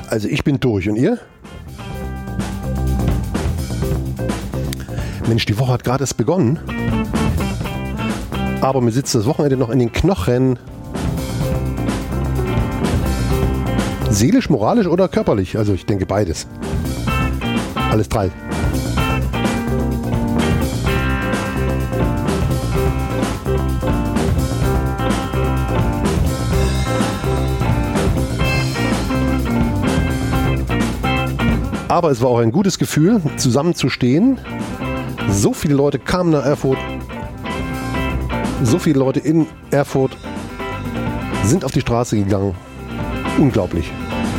Also ich bin durch. Und ihr? Mensch, die Woche hat gerade erst begonnen. Aber mir sitzt das Wochenende noch in den Knochen. Seelisch, moralisch oder körperlich? Also ich denke beides. Alles drei. Aber es war auch ein gutes Gefühl, zusammenzustehen. So viele Leute kamen nach Erfurt. So viele Leute in Erfurt sind auf die Straße gegangen. Unglaublich.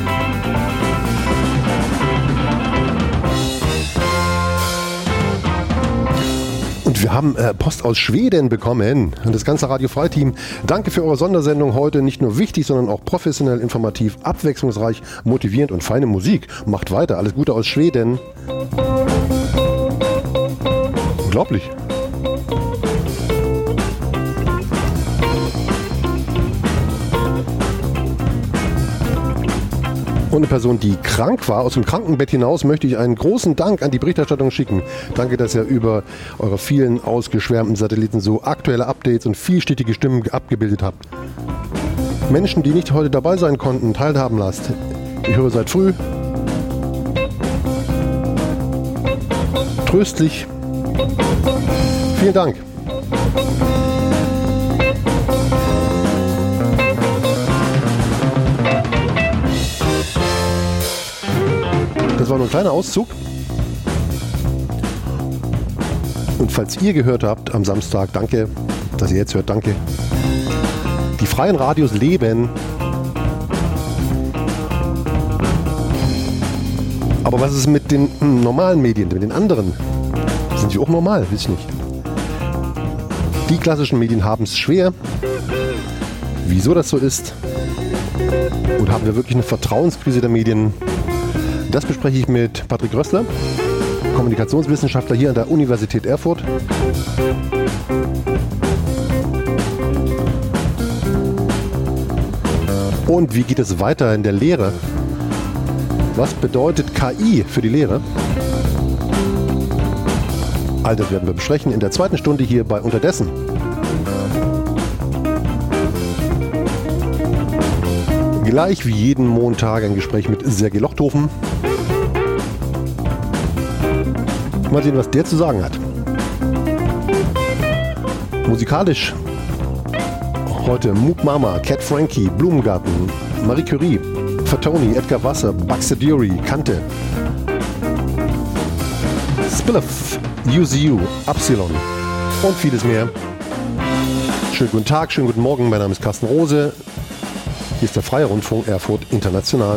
Und wir haben Post aus Schweden bekommen. Und das ganze Radio Frei-Team, danke für eure Sondersendung heute. Nicht nur wichtig, sondern auch professionell, informativ, abwechslungsreich, motivierend und feine Musik. Macht weiter. Alles Gute aus Schweden. Unglaublich. Und eine Person, die krank war, aus dem Krankenbett hinaus, möchte ich einen großen Dank an die Berichterstattung schicken. Danke, dass ihr über eure vielen ausgeschwärmten Satelliten so aktuelle Updates und vielstichige Stimmen abgebildet habt. Menschen, die nicht heute dabei sein konnten, teilhaben lasst. Ich höre seit früh. Tröstlich. Vielen Dank. Das war nur ein kleiner Auszug. Und falls ihr gehört habt am Samstag, danke, dass ihr jetzt hört, danke. Die freien Radios leben. Aber was ist mit den normalen Medien, mit den anderen? Sind die auch normal? Weiß ich nicht. Die klassischen Medien haben es schwer. Wieso das so ist? Und haben wir wirklich eine Vertrauenskrise der Medien? Das bespreche ich mit Patrick Rössler, Kommunikationswissenschaftler hier an der Universität Erfurt. Und wie geht es weiter in der Lehre? Was bedeutet KI für die Lehre? All das werden wir besprechen in der zweiten Stunde hier bei Unterdessen. Gleich wie jeden Montag ein Gespräch mit Sergei Lochthofen. Mal sehen, was der zu sagen hat. Musikalisch heute Mook Mama, Cat Frankie, Blumengarten, Marie Curie, Fatoni, Edgar Wasser, Baxter Dury, Kante, Spillef, UZU, Upsilon und vieles mehr. Schönen guten Tag, schönen guten Morgen, mein Name ist Carsten Rose. Hier ist der Freie Rundfunk Erfurt International.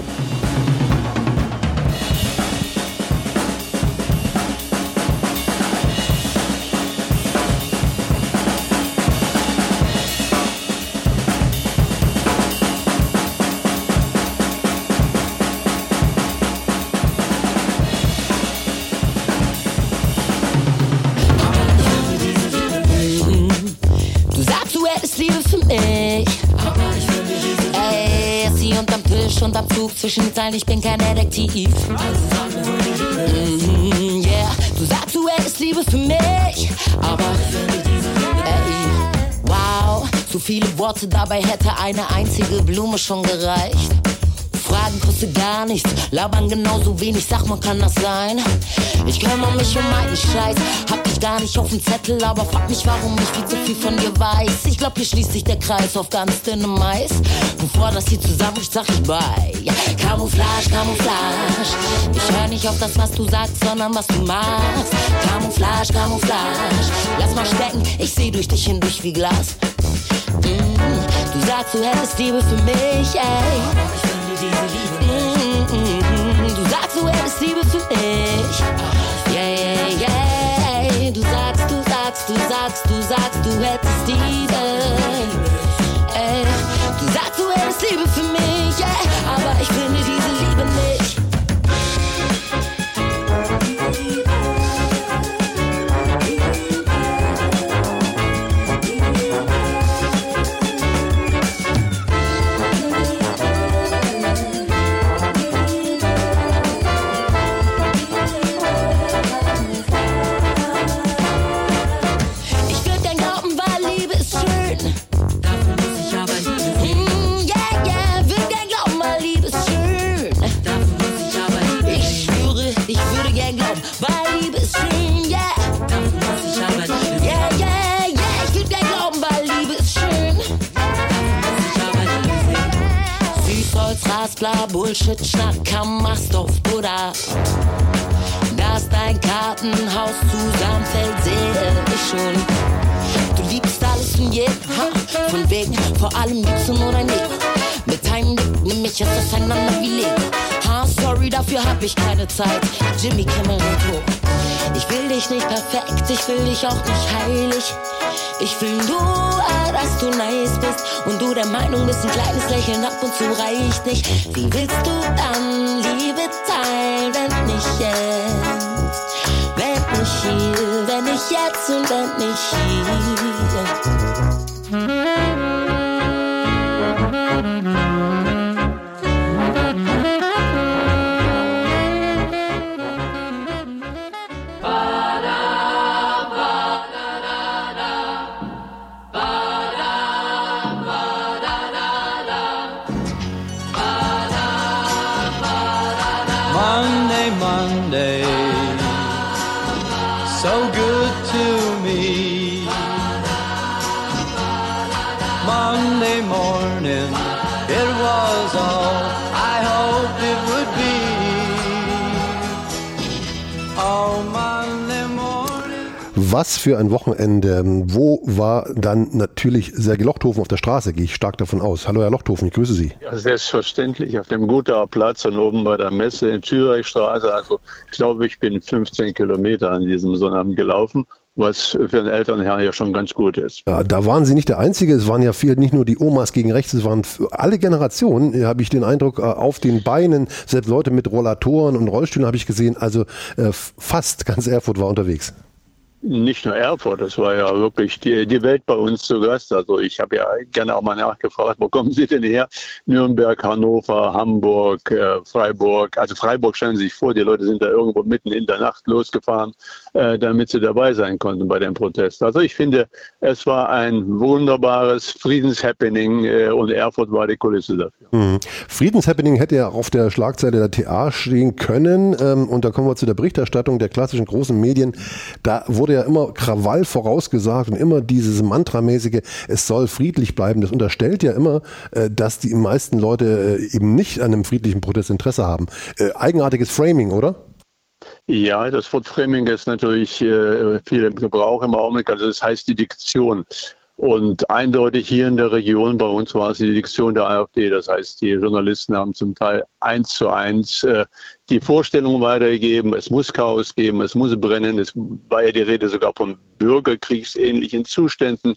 Zwischen den Zeilen, ich bin kein Detektiv. Yeah, du sagst, du hättest Liebe für mich, aber wow, zu viele Worte, dabei hätte eine einzige Blume schon gereicht. Fragen kostet gar nichts, labern genauso wenig, sag mal, kann das sein? Ich kümmere mich um meinen Scheiß, hab dich gar nicht auf dem Zettel, aber frag mich, warum ich viel zu viel von dir weiß. Ich glaub, hier schließt sich der Kreis auf ganz dünnem Eis. Bevor das hier zusammenbricht, sag ich bei Camouflage, Camouflage. Ich hör nicht auf das, was du sagst, sondern was du machst. Camouflage, Camouflage. Lass mal stecken, ich seh durch dich hindurch wie Glas. Du sagst, du hättest Liebe für mich, ey. Du sagst, du hättest Liebe für mich. Yeah, yeah, yeah. Du sagst, du sagst, du sagst, du sagst, du hättest Liebe. Ey. Du sagst, du hättest Liebe für mich, yeah. Aber ich finde diese Liebe nicht. Stolz, Raspler, Bullshit, Schnack, machst auf Buddha. Dass dein Kartenhaus zusammenfällt, sehe ich schon. Du liebst alles und jeden, von wegen, vor allem liebst du nur dein Leben. Mit einem Blick nimm ich es auseinander wie Lego. Sorry, dafür hab ich keine Zeit. Jimmy Kimmel und Co. Ich will dich nicht perfekt, ich will dich auch nicht heilig. Ich will nur, dass du nice bist und du der Meinung bist, ein kleines Lächeln ab und zu reicht nicht. Wie willst du dann Liebe teilen, wenn nicht jetzt? Wenn nicht hier, wenn nicht jetzt und wenn nicht hier. Monday, so good to me. Monday morning, it was all I hoped it would be. Oh, Monday morning. Was für ein Wochenende. Wo war dann natürlich Sergej Lochthofen auf der Straße? Gehe ich stark davon aus. Hallo Herr Lochthofen, ich grüße Sie. Ja, selbstverständlich auf dem Gutauer Platz und oben bei der Messe in Zürichstraße. Also ich glaube, ich bin 15 Kilometer an diesem Sonnabend gelaufen, was für einen Elternherrn ja schon ganz gut ist. Ja, da waren Sie nicht der Einzige. Es waren ja viel, nicht nur die Omas gegen rechts, es waren alle Generationen, habe ich den Eindruck, auf den Beinen. Selbst Leute mit Rollatoren und Rollstühlen habe ich gesehen. Also fast ganz Erfurt war unterwegs. Nicht nur Erfurt, das war ja wirklich die Welt bei uns zu Gast. Also ich habe ja gerne auch mal nachgefragt, wo kommen Sie denn her? Nürnberg, Hannover, Hamburg, Freiburg. Also Freiburg, stellen Sie sich vor, die Leute sind da irgendwo mitten in der Nacht losgefahren, damit sie dabei sein konnten bei dem Protest. Also ich finde, es war ein wunderbares Friedenshappening und Erfurt war die Kulisse dafür. Friedenshappening hätte ja auf der Schlagzeile der TA stehen können. Und da kommen wir zu der Berichterstattung der klassischen großen Medien. Da wurde ja immer Krawall vorausgesagt und immer dieses Mantramäßige, es soll friedlich bleiben. Das unterstellt ja immer, dass die meisten Leute eben nicht an einem friedlichen Protest Interesse haben. Eigenartiges Framing, oder? Ja, das Wort Framing ist natürlich viel im Gebrauch im Augenblick. Also das heißt die Diktion. Und eindeutig hier in der Region, bei uns war es die Diktion der AfD. Das heißt, die Journalisten haben zum Teil 1:1 die Vorstellung weitergegeben, es muss Chaos geben, es muss brennen. Es war ja die Rede sogar von bürgerkriegsähnlichen Zuständen.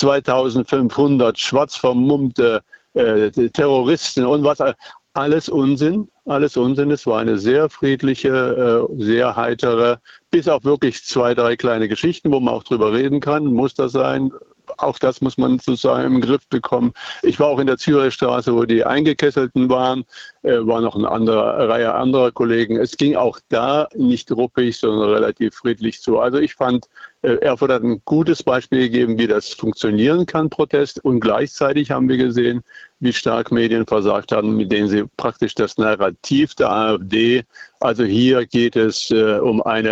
2500 schwarz vermummte Terroristen und was. Alles Unsinn, alles Unsinn. Es war eine sehr friedliche, sehr heitere, bis auf wirklich 2, 3 kleine Geschichten, wo man auch drüber reden kann. Muss das sein? Auch das muss man sozusagen im Griff bekommen. Ich war auch in der Zürichstraße, wo die Eingekesselten waren, war noch eine Reihe anderer Kollegen. Es ging auch da nicht ruppig, sondern relativ friedlich zu. Also ich fand, Erfurt hat ein gutes Beispiel gegeben, wie das funktionieren kann, Protest. Und gleichzeitig haben wir gesehen, wie stark Medien versagt haben, mit denen sie praktisch das Narrativ der AfD, also hier geht es um eine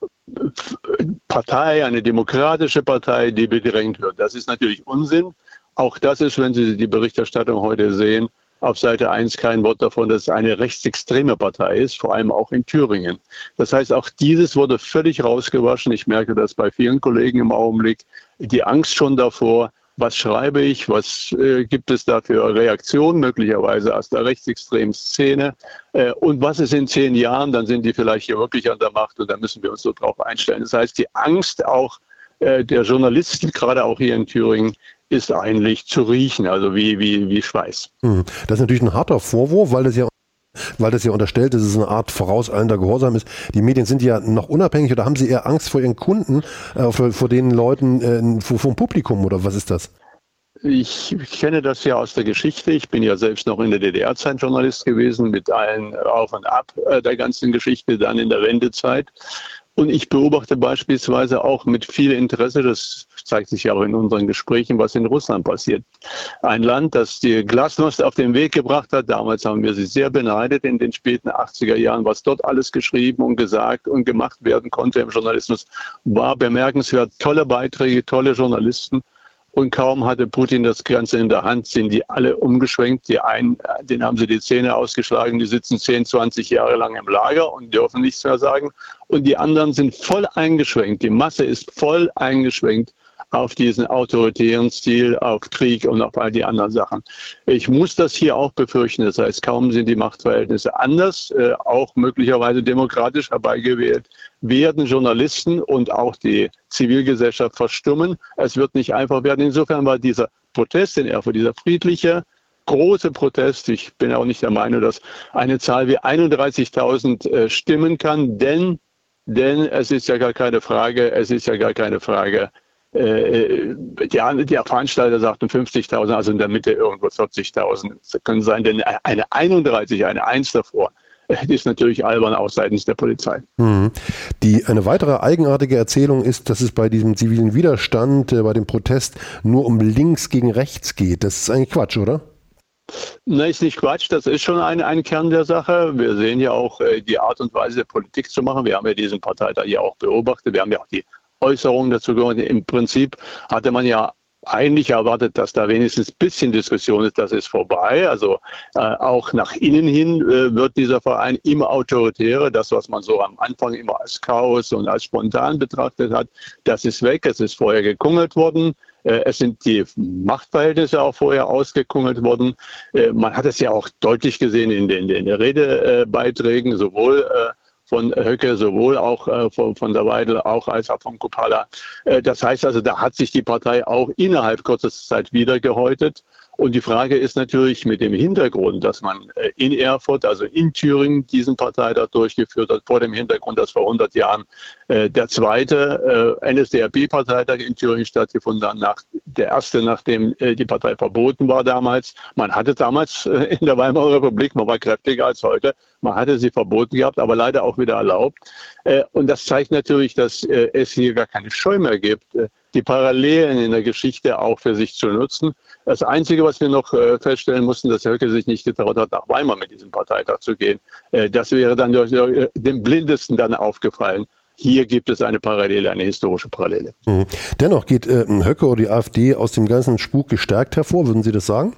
Partei, eine demokratische Partei, die bedrängt wird. Das ist natürlich Unsinn. Auch das ist, wenn Sie die Berichterstattung heute sehen, auf Seite 1 kein Wort davon, dass es eine rechtsextreme Partei ist, vor allem auch in Thüringen. Das heißt, auch dieses wurde völlig rausgewaschen. Ich merke das bei vielen Kollegen im Augenblick. Die Angst schon davor, was schreibe ich, was gibt es da für Reaktionen, möglicherweise aus der rechtsextremen Szene und was ist in 10 Jahren, dann sind die vielleicht hier wirklich an der Macht und da müssen wir uns so drauf einstellen. Das heißt, die Angst auch der Journalisten, gerade auch hier in Thüringen, ist eigentlich zu riechen, also wie Schweiß. Das ist natürlich ein harter Vorwurf, weil das ja unterstellt, dass es eine Art vorauseilender Gehorsam ist. Die Medien sind ja noch unabhängig oder haben sie eher Angst vor ihren Kunden, vor den Leuten, vom Publikum oder was ist das? Ich kenne das ja aus der Geschichte. Ich bin ja selbst noch in der DDR-Zeit Journalist gewesen, mit allen Auf und Ab der ganzen Geschichte, dann in der Wendezeit. Und ich beobachte beispielsweise auch mit viel Interesse, das zeigt sich ja auch in unseren Gesprächen, was in Russland passiert. Ein Land, das die Glasnost auf den Weg gebracht hat. Damals haben wir sie sehr beneidet in den späten 80er Jahren. Was dort alles geschrieben und gesagt und gemacht werden konnte im Journalismus, war bemerkenswert. Tolle Beiträge, tolle Journalisten. Und kaum hatte Putin das Ganze in der Hand, sind die alle umgeschwenkt. Die einen, denen haben sie die Zähne ausgeschlagen, die sitzen 10, 20 Jahre lang im Lager und dürfen nichts mehr sagen. Und die anderen sind voll eingeschwenkt. Die Masse ist voll eingeschwenkt auf diesen autoritären Stil, auf Krieg und auf all die anderen Sachen. Ich muss das hier auch befürchten. Das heißt, kaum sind die Machtverhältnisse anders, auch möglicherweise demokratisch herbeigewählt, werden Journalisten und auch die Zivilgesellschaft verstummen. Es wird nicht einfach werden. Insofern war dieser Protest in Erfurt, dieser friedliche, große Protest, ich bin auch nicht der Meinung, dass eine Zahl wie 31.000 stimmen kann, denn es ist ja gar keine Frage, der Veranstalter sagten 50.000, also in der Mitte irgendwo 40.000 können sein, denn eine 31, eine 1 davor, die ist natürlich albern auch seitens der Polizei. Eine weitere eigenartige Erzählung ist, dass es bei diesem zivilen Widerstand, bei dem Protest nur um links gegen rechts geht. Das ist eigentlich Quatsch, oder? Nein, ist nicht Quatsch, das ist schon ein Kern der Sache. Wir sehen ja auch die Art und Weise, Politik zu machen. Wir haben ja diesen Parteitag ja auch beobachtet. Wir haben ja auch die Äußerungen dazu gehört. Im Prinzip hatte man ja eigentlich erwartet, dass da wenigstens ein bisschen Diskussion ist, das ist vorbei. Also auch nach innen hin wird dieser Verein immer autoritärer. Das, was man so am Anfang immer als Chaos und als spontan betrachtet hat, das ist weg. Es ist vorher gekungelt worden. Es sind die Machtverhältnisse auch vorher ausgekungelt worden. Man hat es ja auch deutlich gesehen in den Redebeiträgen, sowohl von Höcke, sowohl auch von der Weidel, auch als auch von Kupala. Das heißt also, da hat sich die Partei auch innerhalb kürzester Zeit wieder gehäutet. Und die Frage ist natürlich mit dem Hintergrund, dass man in Erfurt, also in Thüringen, diesen Parteitag durchgeführt hat, vor dem Hintergrund, dass vor 100 Jahren der zweite NSDAP-Parteitag in Thüringen stattgefunden hat, der erste, nachdem die Partei verboten war damals. Man hatte damals in der Weimarer Republik, man war kräftiger als heute, man hatte sie verboten gehabt, aber leider auch wieder erlaubt. Und das zeigt natürlich, dass es hier gar keine Scheu mehr gibt, die Parallelen in der Geschichte auch für sich zu nutzen. Das Einzige, was wir noch feststellen mussten, dass Höcke sich nicht getraut hat, nach Weimar mit diesem Parteitag zu gehen. Das wäre dann dem Blindesten dann aufgefallen. Hier gibt es eine Parallele, eine historische Parallele. Dennoch geht Höcke oder die AfD aus dem ganzen Spuk gestärkt hervor, würden Sie das sagen?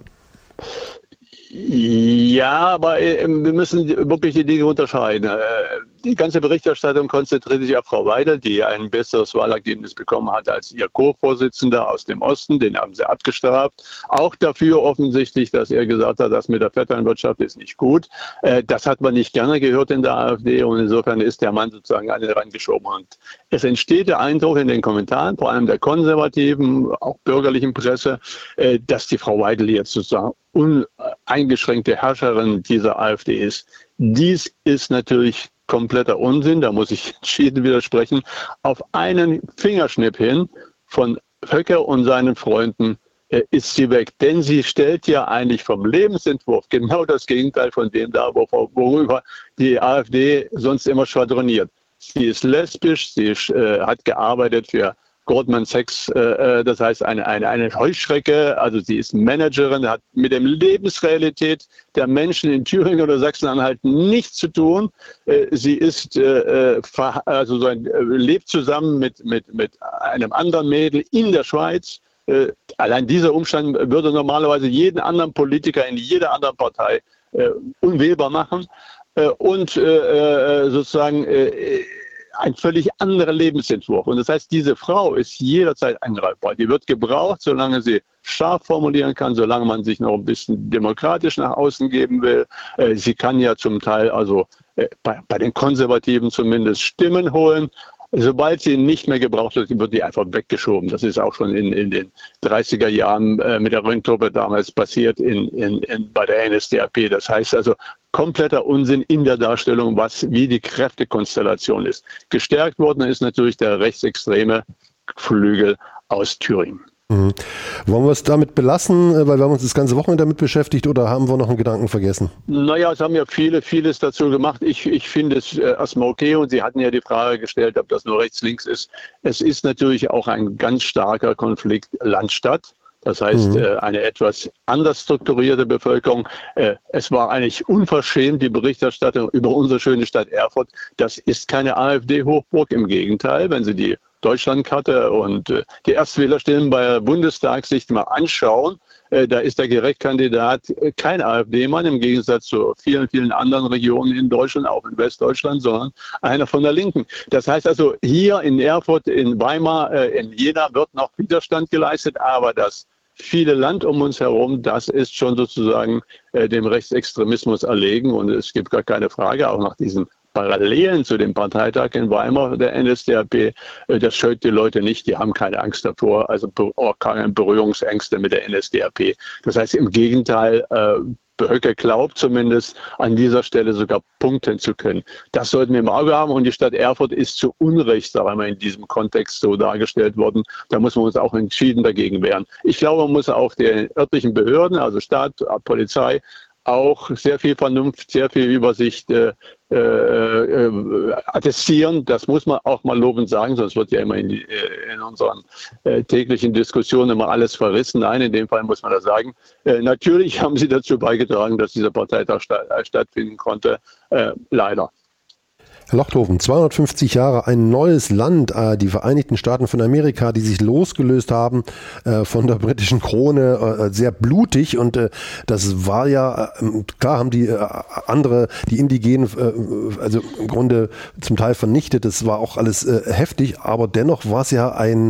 Ja, aber wir müssen wirklich die Dinge unterscheiden. Die ganze Berichterstattung konzentriert sich auf Frau Weidel, die ein besseres Wahlergebnis bekommen hat als ihr Co-Vorsitzender aus dem Osten. Den haben sie abgestraft. Auch dafür offensichtlich, dass er gesagt hat, das mit der Vetternwirtschaft ist nicht gut. Das hat man nicht gerne gehört in der AfD und insofern ist der Mann sozusagen an den Rand geschoben. Und es entsteht der Eindruck in den Kommentaren, vor allem der konservativen, auch bürgerlichen Presse, dass die Frau Weidel jetzt sozusagen uneingeschränkte Herrscherin dieser AfD ist. Dies ist natürlich kompletter Unsinn, da muss ich entschieden widersprechen. Auf einen Fingerschnipp hin von Höcke und seinen Freunden ist sie weg. Denn sie stellt ja eigentlich vom Lebensentwurf genau das Gegenteil von dem dar, worüber die AfD sonst immer schwadroniert. Sie ist lesbisch, sie hat gearbeitet für Goldman Sachs, das heißt eine Heuschrecke, also sie ist Managerin, hat mit der Lebensrealität der Menschen in Thüringen oder Sachsen-Anhalt nichts zu tun. Sie ist lebt zusammen mit einem anderen Mädel in der Schweiz. Allein dieser Umstand würde normalerweise jeden anderen Politiker in jeder anderen Partei unwählbar machen und sozusagen ein völlig anderer Lebensentwurf. Und das heißt, diese Frau ist jederzeit angreifbar. Die wird gebraucht, solange sie scharf formulieren kann, solange man sich noch ein bisschen demokratisch nach außen geben will. Sie kann ja zum Teil, also bei den Konservativen zumindest, Stimmen holen. Sobald sie nicht mehr gebraucht wird, wird die einfach weggeschoben. Das ist auch schon in den 30er Jahren mit der Röntruppe damals passiert bei der NSDAP. Das heißt also, kompletter Unsinn in der Darstellung, wie die Kräftekonstellation ist. Gestärkt worden ist natürlich der rechtsextreme Flügel aus Thüringen. Wollen wir es damit belassen, weil wir haben uns das ganze Wochenende damit beschäftigt, oder haben wir noch einen Gedanken vergessen? Naja, es haben ja vieles dazu gemacht. Ich finde es erstmal okay und Sie hatten ja die Frage gestellt, ob das nur rechts-links ist. Es ist natürlich auch ein ganz starker Konflikt Land-Stadt. Das heißt, eine etwas anders strukturierte Bevölkerung. Es war eigentlich unverschämt, die Berichterstattung über unsere schöne Stadt Erfurt. Das ist keine AfD-Hochburg. Im Gegenteil, wenn Sie die Deutschlandkarte und die Erstwählerstimmen bei Bundestag sich mal anschauen, da ist der Direktkandidat kein AfD-Mann, im Gegensatz zu vielen, vielen anderen Regionen in Deutschland, auch in Westdeutschland, sondern einer von der Linken. Das heißt also, hier in Erfurt, in Weimar, in Jena wird noch Widerstand geleistet, aber das viele Land um uns herum, das ist schon sozusagen dem Rechtsextremismus erlegen. Und es gibt gar keine Frage, auch nach diesen Parallelen zu dem Parteitag in Weimar der NSDAP, das scheut die Leute nicht, die haben keine Angst davor, also auch keine Berührungsängste mit der NSDAP. Das heißt im Gegenteil, Höcke glaubt zumindest an dieser Stelle sogar punkten zu können. Das sollten wir im Auge haben und die Stadt Erfurt ist zu Unrecht, sagen wir, in diesem Kontext so dargestellt worden. Da muss man uns auch entschieden dagegen wehren. Ich glaube, man muss auch den örtlichen Behörden, also Staat, Polizei, auch sehr viel Vernunft, sehr viel Übersicht attestieren. Das muss man auch mal lobend sagen, sonst wird ja immer in unseren täglichen Diskussionen immer alles verrissen. Nein, in dem Fall muss man das sagen. Natürlich haben sie dazu beigetragen, dass dieser Parteitag stattfinden konnte. Leider. Herr Lochthofen, 250 Jahre, ein neues Land, die Vereinigten Staaten von Amerika, die sich losgelöst haben von der britischen Krone, sehr blutig und das war ja, klar haben die die Indigenen, also im Grunde zum Teil vernichtet, das war auch alles heftig, aber dennoch war es ja eine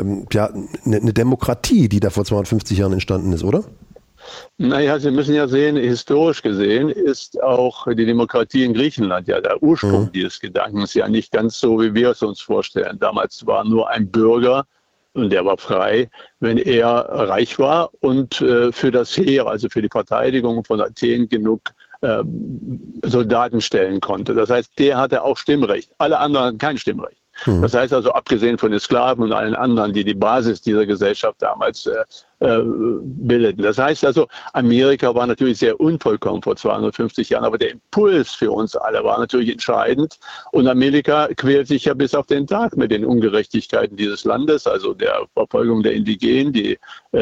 Demokratie, die da vor 250 Jahren entstanden ist, oder? Naja, Sie müssen ja sehen, historisch gesehen ist auch die Demokratie in Griechenland ja der Ursprung dieses Gedankens, ja nicht ganz so, wie wir es uns vorstellen. Damals war nur ein Bürger, und der war frei, wenn er reich war und für das Heer, also für die Verteidigung von Athen genug Soldaten stellen konnte. Das heißt, der hatte auch Stimmrecht. Alle anderen hatten kein Stimmrecht. Das heißt also, abgesehen von den Sklaven und allen anderen, die die Basis dieser Gesellschaft damals bildeten. Das heißt also, Amerika war natürlich sehr unvollkommen vor 250 Jahren, aber der Impuls für uns alle war natürlich entscheidend. Und Amerika quält sich ja bis auf den Tag mit den Ungerechtigkeiten dieses Landes, also der Verfolgung der Indigenen, die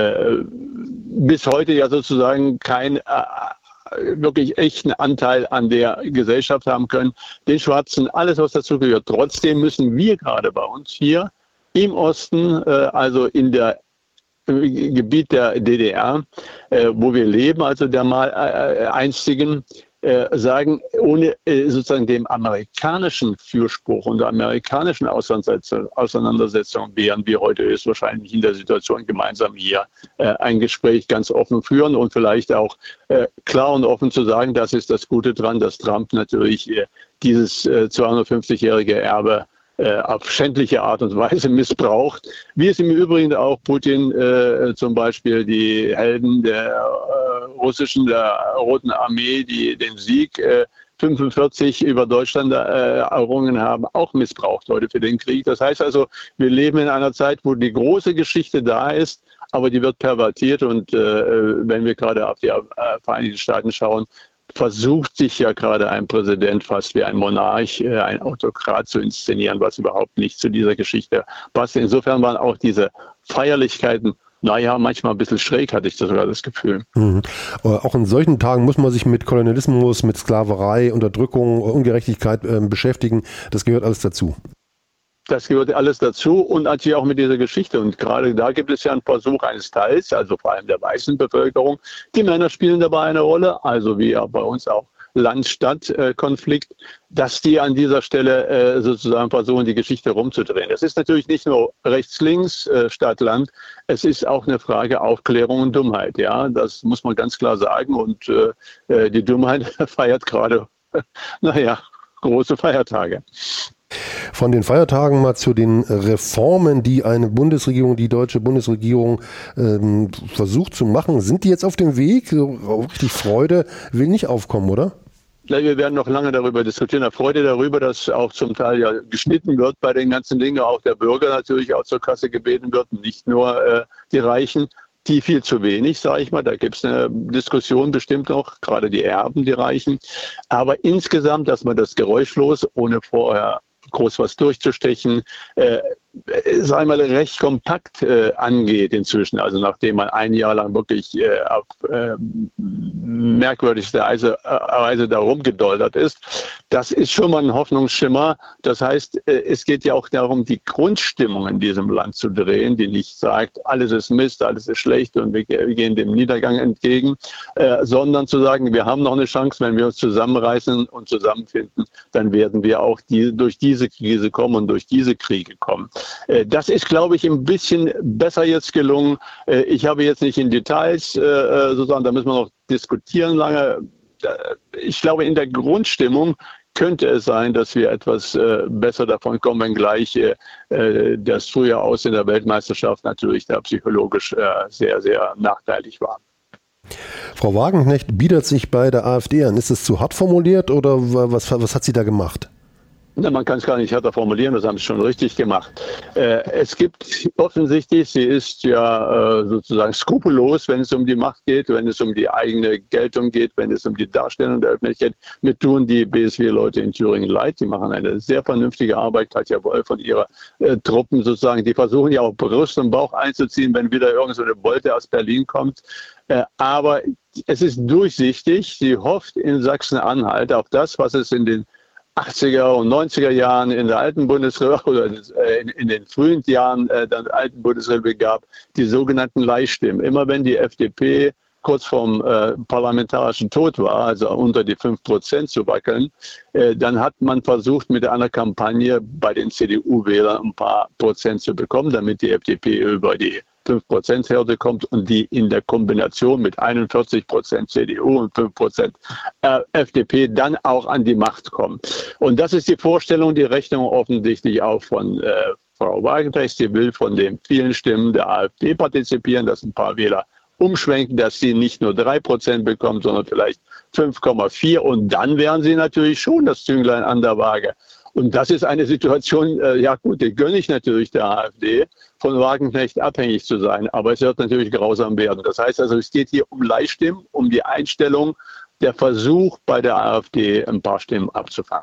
bis heute ja sozusagen kein wirklich echten Anteil an der Gesellschaft haben können, den Schwarzen, alles was dazu gehört. Trotzdem müssen wir gerade bei uns hier im Osten, also im Gebiet der DDR, wo wir leben, also der mal einstigen, sagen, ohne sozusagen dem amerikanischen Fürspruch und der amerikanischen Auseinandersetzung wären wir heute höchstwahrscheinlich in der Situation, gemeinsam hier ein Gespräch ganz offen führen und vielleicht auch klar und offen zu sagen, das ist das Gute dran, dass Trump natürlich dieses 250-jährige Erbe auf schändliche Art und Weise missbraucht, wie es im Übrigen auch Putin zum Beispiel die Helden der Roten Armee, die den Sieg 1945 über Deutschland errungen haben, auch missbraucht heute für den Krieg. Das heißt also, wir leben in einer Zeit, wo die große Geschichte da ist, aber die wird pervertiert und wenn wir gerade auf die Vereinigten Staaten schauen, versucht sich ja gerade ein Präsident fast wie ein Monarch, ein Autokrat zu inszenieren, was überhaupt nicht zu dieser Geschichte passt. Insofern waren auch diese Feierlichkeiten, naja, manchmal ein bisschen schräg, hatte ich sogar das Gefühl. Auch in solchen Tagen muss man sich mit Kolonialismus, mit Sklaverei, Unterdrückung, Ungerechtigkeit beschäftigen. Das gehört alles dazu. Das gehört alles dazu und natürlich auch mit dieser Geschichte. Und gerade da gibt es ja einen Versuch eines Teils, also vor allem der weißen Bevölkerung. Die Männer spielen dabei eine Rolle, also wie ja bei uns auch Land-Stadt-Konflikt, dass die an dieser Stelle sozusagen versuchen, die Geschichte rumzudrehen. Das ist natürlich nicht nur rechts-links, Stadt-Land, es ist auch eine Frage Aufklärung und Dummheit. Ja, das muss man ganz klar sagen. Und die Dummheit feiert gerade, große Feiertage. Von den Feiertagen mal zu den Reformen, die die deutsche Bundesregierung versucht zu machen. Sind die jetzt auf dem Weg? So richtig Freude will nicht aufkommen, oder? Wir werden noch lange darüber diskutieren. Der Freude darüber, dass auch zum Teil ja geschnitten wird bei den ganzen Dingen, auch der Bürger natürlich auch zur Kasse gebeten wird, nicht nur die Reichen. Die viel zu wenig, sage ich mal. Da gibt es eine Diskussion bestimmt noch, gerade die Erben, die Reichen. Aber insgesamt, dass man das geräuschlos, ohne vorher groß was durchzustechen, sagen wir mal, recht kompakt angeht inzwischen. Also nachdem man ein Jahr lang wirklich auf merkwürdigste Weise da rumgedoldert ist. Das ist schon mal ein Hoffnungsschimmer. Das heißt, es geht ja auch darum, die Grundstimmung in diesem Land zu drehen, die nicht sagt, alles ist Mist, alles ist schlecht und wir gehen dem Niedergang entgegen, sondern zu sagen, wir haben noch eine Chance, wenn wir uns zusammenreißen und zusammenfinden, dann werden wir auch durch diese Krise kommen und durch diese Kriege kommen. Das ist, glaube ich, ein bisschen besser jetzt gelungen. Ich habe jetzt nicht in Details, sozusagen, da müssen wir noch diskutieren lange. Ich glaube, in der Grundstimmung könnte es sein, dass wir etwas besser davon kommen, wenngleich das frühe Aussehen der Weltmeisterschaft natürlich da psychologisch sehr, sehr nachteilig war. Frau Wagenknecht bietet sich bei der AfD an. Ist es zu hart formuliert oder was hat sie da gemacht? Na, man kann es gar nicht härter formulieren, das haben sie schon richtig gemacht. Es gibt offensichtlich, sie ist ja sozusagen skrupellos, wenn es um die Macht geht, wenn es um die eigene Geltung geht, wenn es um die Darstellung der Öffentlichkeit. Mir tun die BSW-Leute in Thüringen leid, die machen eine sehr vernünftige Arbeit, Katja Wolf und ihre Truppen sozusagen, die versuchen ja auch Brust und Bauch einzuziehen, wenn wieder irgend so eine Bolte aus Berlin kommt. Aber es ist durchsichtig, sie hofft in Sachsen-Anhalt auf das, was es in den 80er und 90er Jahren in der alten Bundesrepublik oder in den frühen Jahren der alten Bundesrepublik gab, die sogenannten Leihstimmen. Immer wenn die FDP kurz vorm parlamentarischen Tod war, also unter die 5% zu wackeln, dann hat man versucht, mit einer Kampagne bei den CDU-Wählern ein paar Prozent zu bekommen, damit die FDP über die 5%-Hürde kommt und die in der Kombination mit 41% CDU und 5% FDP dann auch an die Macht kommt. Und das ist die Vorstellung, die Rechnung offensichtlich auch von Frau Wagenknecht. Sie will von den vielen Stimmen der AfD partizipieren, dass ein paar Wähler umschwenken, dass sie nicht nur 3% bekommen, sondern vielleicht 5,4 und dann wären sie natürlich schon das Zünglein an der Waage. Und das ist eine Situation, ja gut, die gönne ich natürlich der AfD, von Wagenknecht abhängig zu sein. Aber es wird natürlich grausam werden. Das heißt also, es geht hier um Leihstimmen, um die Einstellung, der Versuch bei der AfD ein paar Stimmen abzufangen.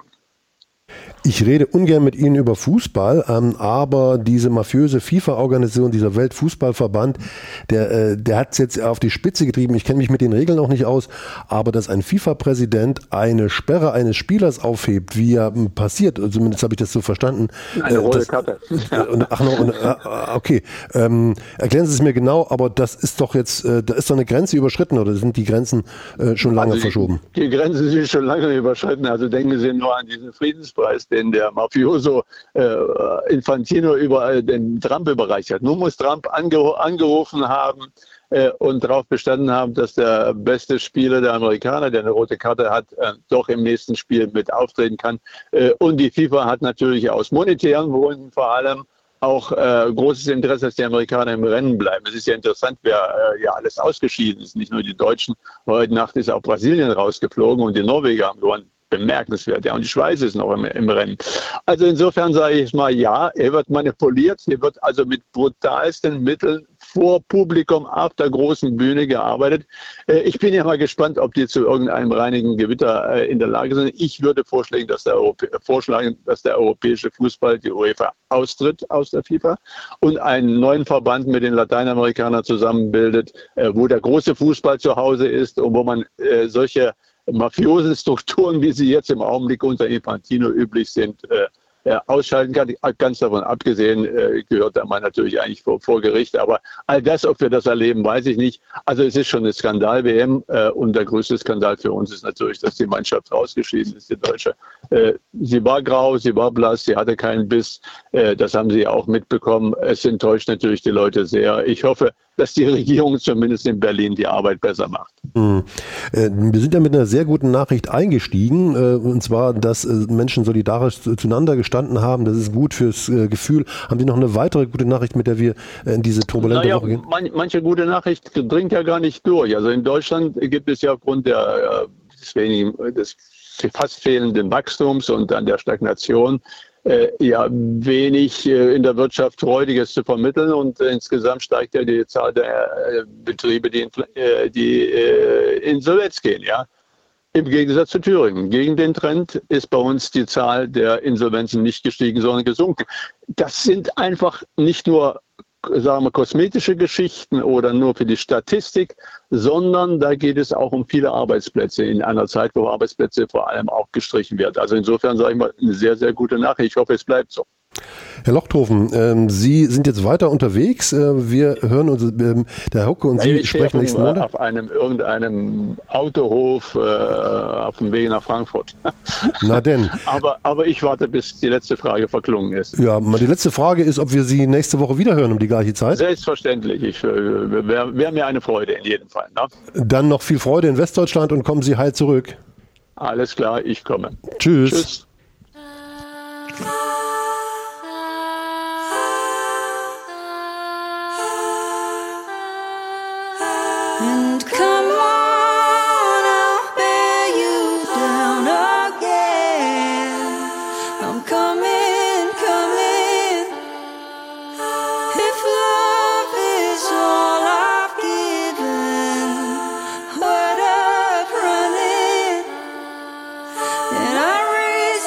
Ich rede ungern mit Ihnen über Fußball, aber diese mafiöse FIFA-Organisation, dieser Weltfußballverband, der hat es jetzt auf die Spitze getrieben. Ich kenne mich mit den Regeln auch nicht aus, aber dass ein FIFA-Präsident eine Sperre eines Spielers aufhebt, wie ja passiert, zumindest habe ich das so verstanden. Eine rote Karte. Okay. Erklären Sie es mir genau, aber das ist doch jetzt, da ist doch eine Grenze überschritten oder sind die Grenzen schon lange verschoben? Die Grenzen sind schon lange überschritten. Also denken Sie nur an diesen Friedenspreis, den der Mafioso Infantino über den Trump überreicht hat. Nun muss Trump angerufen haben und darauf bestanden haben, dass der beste Spieler der Amerikaner, der eine rote Karte hat, doch im nächsten Spiel mit auftreten kann. Und die FIFA hat natürlich aus monetären Gründen vor allem auch großes Interesse, dass die Amerikaner im Rennen bleiben. Es ist ja interessant, wer ja alles ausgeschieden ist. Nicht nur die Deutschen. Heute Nacht ist auch Brasilien rausgeflogen und die Norweger haben gewonnen. Bemerkenswert, ja, und die Schweiz ist noch im Rennen. Also insofern sage ich mal, ja, er wird manipuliert, hier wird also mit brutalsten Mitteln vor Publikum auf der großen Bühne gearbeitet. Ich bin ja mal gespannt, ob die zu irgendeinem reinigen Gewitter in der Lage sind. Ich würde vorschlagen, dass der europäische Fußball, die UEFA, austritt aus der FIFA und einen neuen Verband mit den Lateinamerikanern zusammenbildet, wo der große Fußball zu Hause ist und wo man solche mafiosen Strukturen, wie sie jetzt im Augenblick unter Infantino üblich sind, ausschalten kann. Ganz davon abgesehen gehört der Mann natürlich eigentlich vor Gericht. Aber all das, ob wir das erleben, weiß ich nicht. Also es ist schon eine Skandal-WM und der größte Skandal für uns ist natürlich, dass die Mannschaft rausgeschieden ist, die Deutsche. Sie war grau, sie war blass, sie hatte keinen Biss. Das haben sie auch mitbekommen. Es enttäuscht natürlich die Leute sehr. Ich hoffe, dass die Regierung zumindest in Berlin die Arbeit besser macht. Wir sind ja mit einer sehr guten Nachricht eingestiegen, und zwar, dass Menschen solidarisch zueinander gestanden haben. Das ist gut fürs Gefühl. Haben Sie noch eine weitere gute Nachricht, mit der wir in diese turbulente Woche gehen? Manche gute Nachricht dringt ja gar nicht durch. Also in Deutschland gibt es ja aufgrund des fast fehlenden Wachstums und dann der Stagnation ja wenig in der Wirtschaft Freudiges zu vermitteln und insgesamt steigt ja die Zahl der Betriebe, die Insolvenz gehen. Ja. Im Gegensatz zu Thüringen. Gegen den Trend ist bei uns die Zahl der Insolvenzen nicht gestiegen, sondern gesunken. Das sind einfach nicht nur, sagen wir, kosmetische Geschichten oder nur für die Statistik, sondern da geht es auch um viele Arbeitsplätze in einer Zeit, wo Arbeitsplätze vor allem auch gestrichen werden. Also insofern sage ich mal, eine sehr, sehr gute Nachricht. Ich hoffe, es bleibt so. Herr Lochthofen, Sie sind jetzt weiter unterwegs. Wir hören uns, der Herr Hucke und Sie sprechen nächsten Monat. Auf irgendeinem Autohof auf dem Weg nach Frankfurt. Na denn. Aber ich warte, bis die letzte Frage verklungen ist. Ja, die letzte Frage ist, ob wir Sie nächste Woche wieder hören um die gleiche Zeit. Selbstverständlich. Wäre mir eine Freude in jedem Fall. Ne? Dann noch viel Freude in Westdeutschland und kommen Sie heil zurück. Alles klar, ich komme. Tschüss. Tschüss. And come on, I'll bear you down again. I'm coming, coming. If love is all I've given, word up running, and I raise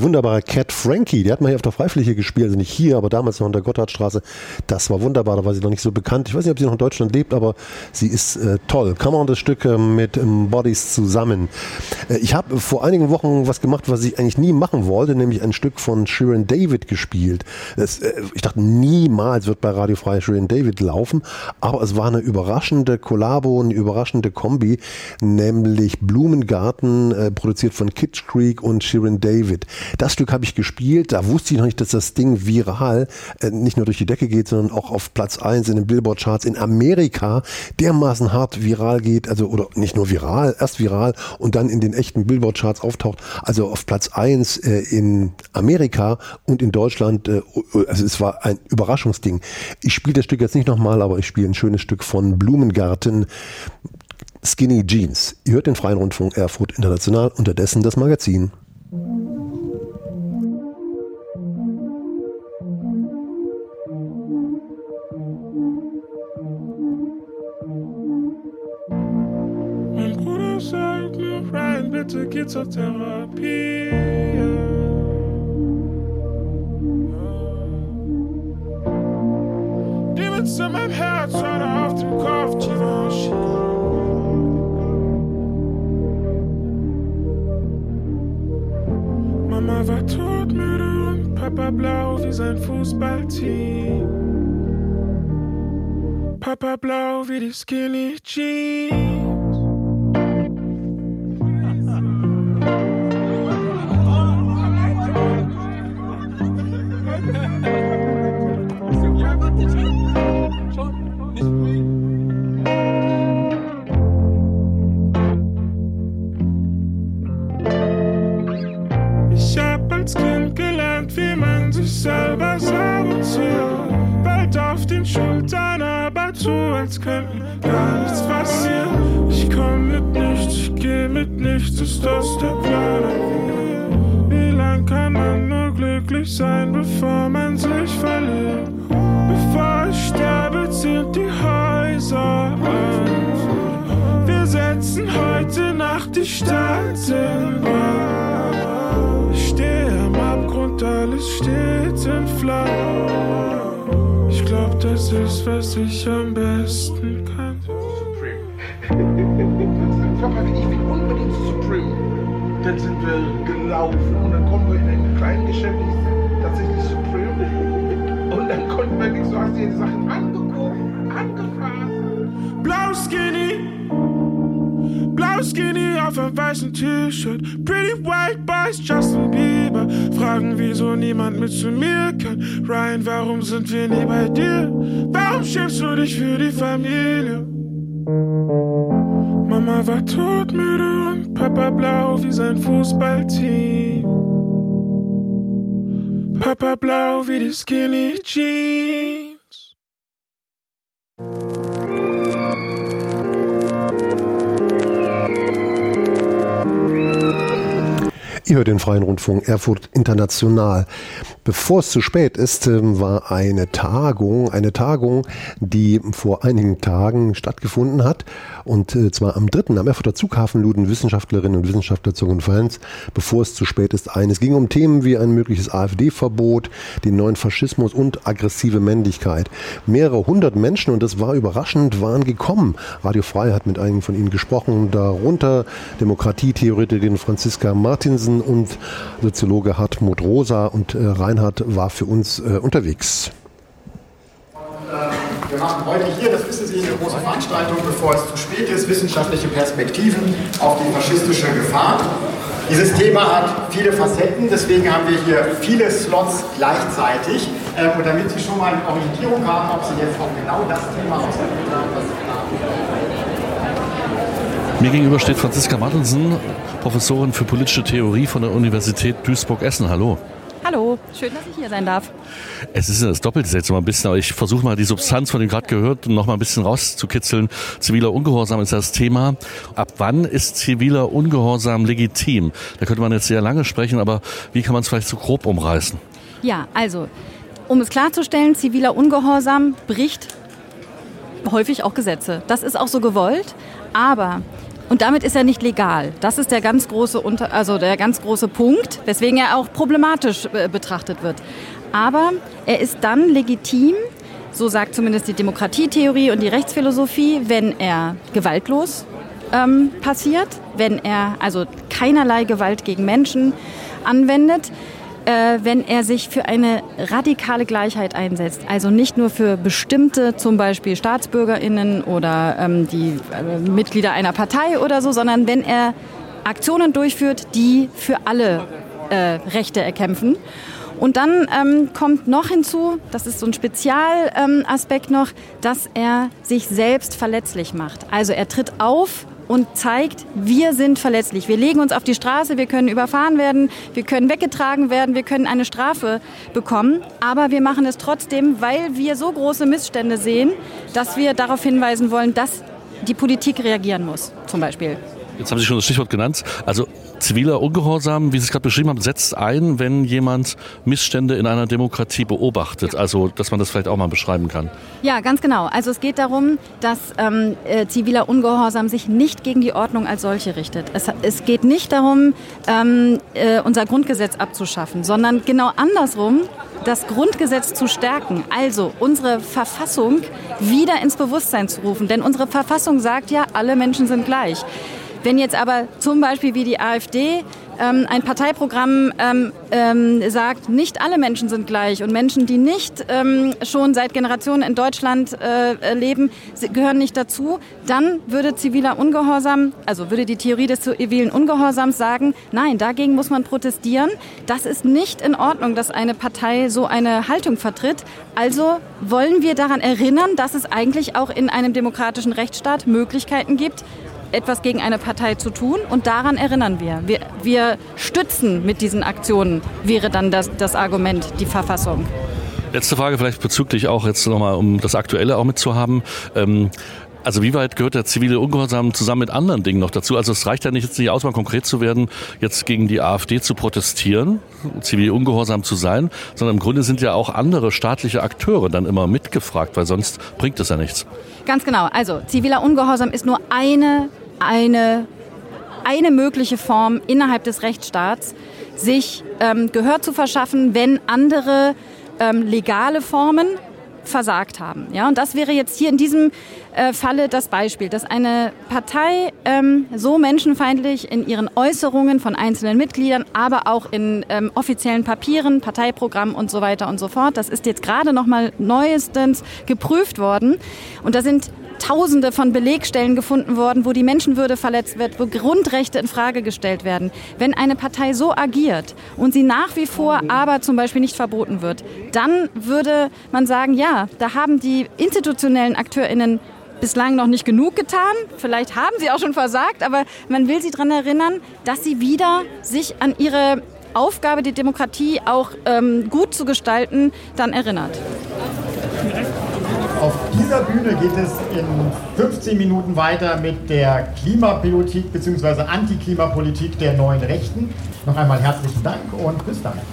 Die wunderbare Cat Frankie, die hat mal hier auf der Freifläche gespielt, also nicht hier, aber damals noch in der Gotthardstraße. Das war wunderbar, da war sie noch nicht so bekannt. Ich weiß nicht, ob sie noch in Deutschland lebt, aber sie ist toll. Come On, das Stück mit Bodies zusammen. Ich habe vor einigen Wochen was gemacht, was ich eigentlich nie machen wollte, nämlich ein Stück von Shirin David gespielt. Ich dachte, niemals wird bei Radio Frei Shirin David laufen, aber es war eine überraschende Kollabo, eine überraschende Kombi, nämlich Blumengarten, produziert von Kitsch Creek und Shirin David. Das Stück habe ich gespielt, da wusste ich noch nicht, dass das Ding viral nicht nur durch die Decke geht, sondern auch auf Platz 1 in den Billboard-Charts in Amerika dermaßen hart viral geht, also oder nicht nur viral, erst viral und dann in den echten Billboard-Charts auftaucht, also auf Platz 1 in Amerika und in Deutschland, also es war ein Überraschungsding. Ich spiele das Stück jetzt nicht nochmal, aber ich spiele ein schönes Stück von Blumengarten, Skinny Jeans. Ihr hört den Freien Rundfunk Erfurt International, unterdessen das Magazin. Mein Bruder sagt mir, Ryan, bitte geh zur Therapie. Die Witze in meinem Herz oder auf dem Kopf, Mama war todmüde und Papa blau wie sein Fußballteam. Papa blau wie die Skinny Jeans. Ich hab als Kind gelernt, wie man sich selber sabotiert. Welt auf den Schultern, aber tu, als könnte gar nichts passieren. Ich komm mit nichts, ich geh mit nichts, ist das der Plan? Wie lang kann man nur glücklich sein, bevor man sich verliert? Bevor ich sterbe, ziehen die Häuser an. Wir setzen heute Nacht die Stadt in Brand. Ich stehe am Abgrund, alles steht in Flammen. Ich glaub, das ist, was ich am besten kann. Papa, ich will unbedingt Supreme. Dann sind wir gelaufen und dann kommen wir in ein kleines Geschäft, tatsächlich Supreme. Und dann konnten wir nicht so als die Sachen angeguckt, angefasst. Blau Skinny auf einem weißen T-Shirt. Pretty White Boys, Justin Bieber. Fragen, wieso niemand mit zu mir kann. Ryan, warum sind wir nie bei dir? Warum schämst du dich für die Familie? Mama war todmüde und Papa blau wie sein Fußballteam. Papa blau wie die Skinny Jeans. Ihr hört den Freien Rundfunk Erfurt International. Bevor es zu spät ist, war eine Tagung, die vor einigen Tagen stattgefunden hat. Und zwar am 3. am Erfurter Zughafen luden Wissenschaftlerinnen und Wissenschaftler zur Konferenz, bevor es zu spät ist, ein. Es ging um Themen wie ein mögliches AfD-Verbot, den neuen Faschismus und aggressive Männlichkeit. Mehrere hundert Menschen, und das war überraschend, waren gekommen. Radio Frei hat mit einigen von ihnen gesprochen, darunter Demokratietheoretikerin Franziska Martinsen und Soziologe Hartmut Rosa, und Reinhard war für uns unterwegs. Wir machen heute hier, das wissen Sie, eine große Veranstaltung, bevor es zu spät ist, wissenschaftliche Perspektiven auf die faschistische Gefahr. Dieses Thema hat viele Facetten, deswegen haben wir hier viele Slots gleichzeitig. Und damit Sie schon mal eine Orientierung haben, ob Sie jetzt auch genau das Thema ausprobiert haben, was Sie haben. Mir gegenüber steht Franziska Martinsen, Professorin für politische Theorie von der Universität Duisburg-Essen. Hallo. Hallo, schön, dass ich hier sein darf. Es ist das Doppelte jetzt mal ein bisschen, aber ich versuche mal die Substanz von dem gerade gehört noch mal ein bisschen rauszukitzeln. Ziviler Ungehorsam ist das Thema. Ab wann ist ziviler Ungehorsam legitim? Da könnte man jetzt sehr lange sprechen, aber wie kann man es vielleicht so grob umreißen? Ja, also, um es klarzustellen, ziviler Ungehorsam bricht häufig auch Gesetze. Das ist auch so gewollt, aber Und damit ist er nicht legal. Das ist der ganz große Punkt, weswegen er auch problematisch betrachtet wird. Aber er ist dann legitim, so sagt zumindest die Demokratietheorie und die Rechtsphilosophie, wenn er gewaltlos passiert, wenn er also keinerlei Gewalt gegen Menschen anwendet, wenn er sich für eine radikale Gleichheit einsetzt, also nicht nur für bestimmte, zum Beispiel StaatsbürgerInnen oder die Mitglieder einer Partei oder so, sondern wenn er Aktionen durchführt, die für alle Rechte erkämpfen. Und dann kommt noch hinzu, das ist so ein Spezialaspekt noch, dass er sich selbst verletzlich macht. Also er tritt auf und zeigt, wir sind verletzlich. Wir legen uns auf die Straße, wir können überfahren werden, wir können weggetragen werden, wir können eine Strafe bekommen. Aber wir machen es trotzdem, weil wir so große Missstände sehen, dass wir darauf hinweisen wollen, dass die Politik reagieren muss, zum Beispiel. Jetzt haben Sie schon das Stichwort genannt. Also ziviler Ungehorsam, wie Sie es gerade beschrieben haben, setzt ein, wenn jemand Missstände in einer Demokratie beobachtet. Also, dass man das vielleicht auch mal beschreiben kann. Ja, ganz genau. Also es geht darum, dass ziviler Ungehorsam sich nicht gegen die Ordnung als solche richtet. Es geht nicht darum, unser Grundgesetz abzuschaffen, sondern genau andersrum, das Grundgesetz zu stärken, also unsere Verfassung wieder ins Bewusstsein zu rufen. Denn unsere Verfassung sagt ja, alle Menschen sind gleich. Wenn jetzt aber zum Beispiel wie die AfD ein Parteiprogramm sagt, nicht alle Menschen sind gleich und Menschen, die nicht schon seit Generationen in Deutschland leben, gehören nicht dazu, dann würde ziviler Ungehorsam, also würde die Theorie des zivilen Ungehorsams sagen, nein, dagegen muss man protestieren. Das ist nicht in Ordnung, dass eine Partei so eine Haltung vertritt. Also wollen wir daran erinnern, dass es eigentlich auch in einem demokratischen Rechtsstaat Möglichkeiten gibt, etwas gegen eine Partei zu tun, und daran erinnern wir. Wir stützen mit diesen Aktionen, wäre dann das Argument, die Verfassung. Letzte Frage vielleicht bezüglich auch jetzt nochmal, um das Aktuelle auch mitzuhaben. Also wie weit gehört der zivile Ungehorsam zusammen mit anderen Dingen noch dazu? Also es reicht ja nicht, jetzt nicht aus, mal konkret zu werden, jetzt gegen die AfD zu protestieren, zivil ungehorsam zu sein, sondern im Grunde sind ja auch andere staatliche Akteure dann immer mitgefragt, weil sonst bringt es ja nichts. Ganz genau. Also ziviler Ungehorsam ist nur eine mögliche Form innerhalb des Rechtsstaats, sich Gehör zu verschaffen, wenn andere legale Formen versagt haben. Ja, und das wäre jetzt hier in diesem Falle das Beispiel, dass eine Partei so menschenfeindlich in ihren Äußerungen von einzelnen Mitgliedern, aber auch in offiziellen Papieren, Parteiprogrammen und so weiter und so fort, das ist jetzt gerade noch mal neuestens geprüft worden, und da sind Tausende von Belegstellen gefunden worden, wo die Menschenwürde verletzt wird, wo Grundrechte in Frage gestellt werden. Wenn eine Partei so agiert und sie nach wie vor aber zum Beispiel nicht verboten wird, dann würde man sagen, ja, da haben die institutionellen AkteurInnen bislang noch nicht genug getan. Vielleicht haben sie auch schon versagt, aber man will sie daran erinnern, dass sie wieder sich an ihre Aufgabe, die Demokratie auch gut zu gestalten, dann erinnert. Auf dieser Bühne geht es in 15 Minuten weiter mit der Klimapolitik bzw. Antiklimapolitik der neuen Rechten. Noch einmal herzlichen Dank und bis dann.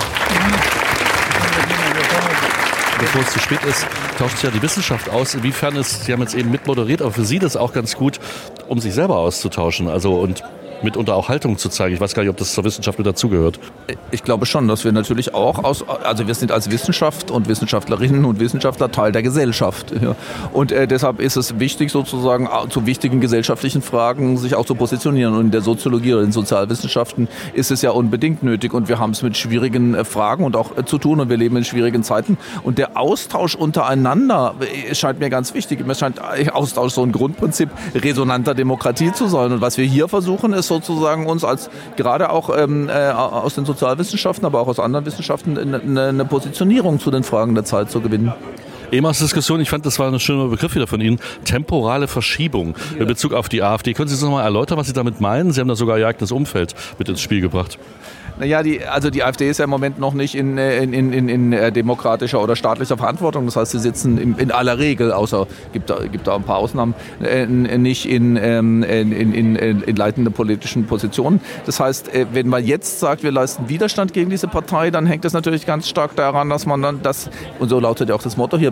Bevor es zu spät ist, tauscht sich ja die Wissenschaft aus. Inwiefern ist, Sie haben jetzt eben mitmoderiert, aber für Sie das auch ganz gut, um sich selber auszutauschen, also und mitunter auch Haltung zu zeigen. Ich weiß gar nicht, ob das zur Wissenschaft mit dazugehört. Ich glaube schon, dass wir natürlich auch also wir sind als Wissenschaft und Wissenschaftlerinnen und Wissenschaftler Teil der Gesellschaft. Ja. Und deshalb ist es wichtig, sozusagen zu wichtigen gesellschaftlichen Fragen sich auch zu positionieren. Und in der Soziologie oder in den Sozialwissenschaften ist es ja unbedingt nötig. Und wir haben es mit schwierigen Fragen und auch zu tun, und wir leben in schwierigen Zeiten. Und der Austausch untereinander scheint mir ganz wichtig. Mir scheint Austausch so ein Grundprinzip resonanter Demokratie zu sein. Und was wir hier versuchen, ist sozusagen uns als gerade auch aus den Sozialwissenschaften, aber auch aus anderen Wissenschaften eine Positionierung zu den Fragen der Zeit zu gewinnen. Ehemals Diskussion, ich fand, das war ein schöner Begriff wieder von Ihnen, temporale Verschiebung in Bezug auf die AfD. Können Sie das nochmal erläutern, was Sie damit meinen? Sie haben da sogar Ihr eigenes Umfeld mit ins Spiel gebracht. Naja, die AfD ist ja im Moment noch nicht in demokratischer oder staatlicher Verantwortung. Das heißt, sie sitzen in aller Regel, außer gibt da ein paar Ausnahmen, nicht in leitenden politischen Positionen. Das heißt, wenn man jetzt sagt, wir leisten Widerstand gegen diese Partei, dann hängt das natürlich ganz stark daran, dass man dann das, und so lautet ja auch das Motto hier,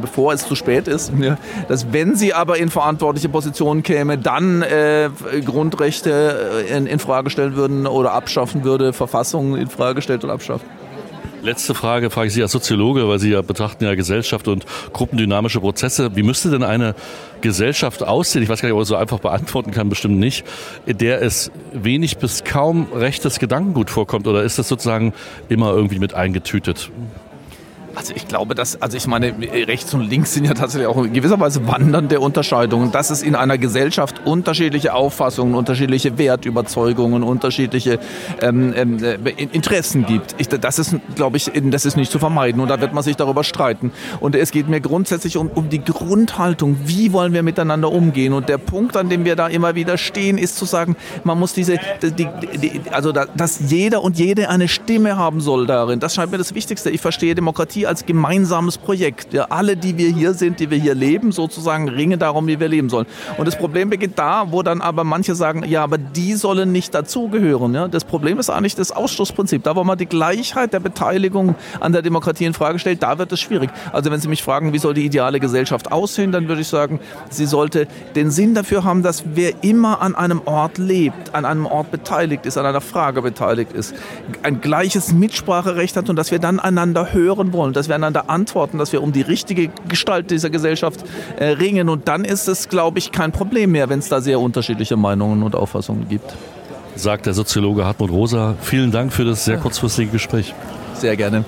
bevor es zu spät ist, dass wenn sie aber in verantwortliche Positionen käme, dann Grundrechte in Frage stellen würden oder abschaffen würde, Verfassungen in Frage stellt und abschafft. Letzte Frage frage ich Sie als Soziologe, weil Sie ja betrachten ja Gesellschaft und gruppendynamische Prozesse. Wie müsste denn eine Gesellschaft aussehen? Ich weiß gar nicht, ob ich so einfach beantworten kann, bestimmt nicht, in der es wenig bis kaum rechtes Gedankengut vorkommt, oder ist das sozusagen immer irgendwie mit eingetütet? Also ich glaube, ich meine, rechts und links sind ja tatsächlich auch in gewisser Weise wandernde Unterscheidungen. Dass es in einer Gesellschaft unterschiedliche Auffassungen, unterschiedliche Wertüberzeugungen, unterschiedliche Interessen gibt. Das ist, glaube ich, das ist nicht zu vermeiden und da wird man sich darüber streiten. Und es geht mir grundsätzlich um die Grundhaltung. Wie wollen wir miteinander umgehen? Und der Punkt, an dem wir da immer wieder stehen, ist zu sagen, man muss dass jeder und jede eine Stimme haben soll darin. Das scheint mir das Wichtigste. Ich verstehe Demokratie als gemeinsames Projekt. Ja, alle, die wir hier sind, die wir hier leben, sozusagen ringen darum, wie wir leben sollen. Und das Problem beginnt da, wo dann aber manche sagen, ja, aber die sollen nicht dazugehören. Ja? Das Problem ist eigentlich das Ausschlussprinzip. Da, wo man die Gleichheit der Beteiligung an der Demokratie in Frage stellt, da wird es schwierig. Also wenn Sie mich fragen, wie soll die ideale Gesellschaft aussehen, dann würde ich sagen, sie sollte den Sinn dafür haben, dass wer immer an einem Ort lebt, an einem Ort beteiligt ist, an einer Frage beteiligt ist, ein gleiches Mitspracherecht hat und dass wir dann einander hören wollen, dass wir einander antworten, dass wir um die richtige Gestalt dieser Gesellschaft ringen. Und dann ist es, glaube ich, kein Problem mehr, wenn es da sehr unterschiedliche Meinungen und Auffassungen gibt. Sagt der Soziologe Hartmut Rosa. Vielen Dank für das sehr kurzfristige Gespräch. Sehr gerne.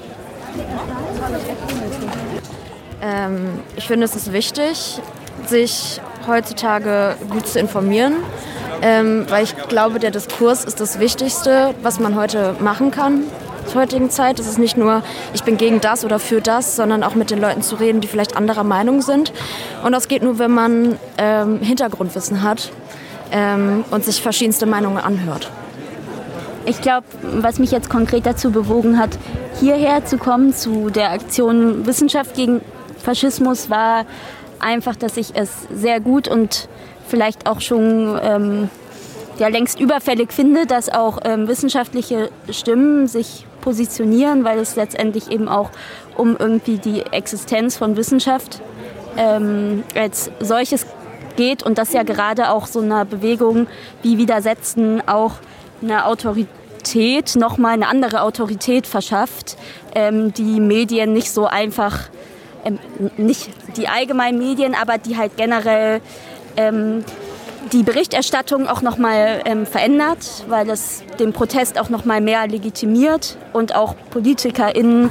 Ich finde, es ist wichtig, sich heutzutage gut zu informieren, weil ich glaube, der Diskurs ist das Wichtigste, was man heute machen kann. Zur heutigen Zeit. Es ist nicht nur, ich bin gegen das oder für das, sondern auch mit den Leuten zu reden, die vielleicht anderer Meinung sind. Und das geht nur, wenn man Hintergrundwissen hat und sich verschiedenste Meinungen anhört. Ich glaube, was mich jetzt konkret dazu bewogen hat, hierher zu kommen, zu der Aktion Wissenschaft gegen Faschismus, war einfach, dass ich es sehr gut und vielleicht auch schon längst überfällig finde, dass auch wissenschaftliche Stimmen sich positionieren, weil es letztendlich eben auch um irgendwie die Existenz von Wissenschaft als solches geht und das ja gerade auch so einer Bewegung wie Widersetzen auch eine Autorität, nochmal eine andere Autorität verschafft, die Medien nicht so einfach, nicht die allgemeinen Medien, aber die halt generell die Berichterstattung auch nochmal verändert, weil es den Protest auch nochmal mehr legitimiert und auch PolitikerInnen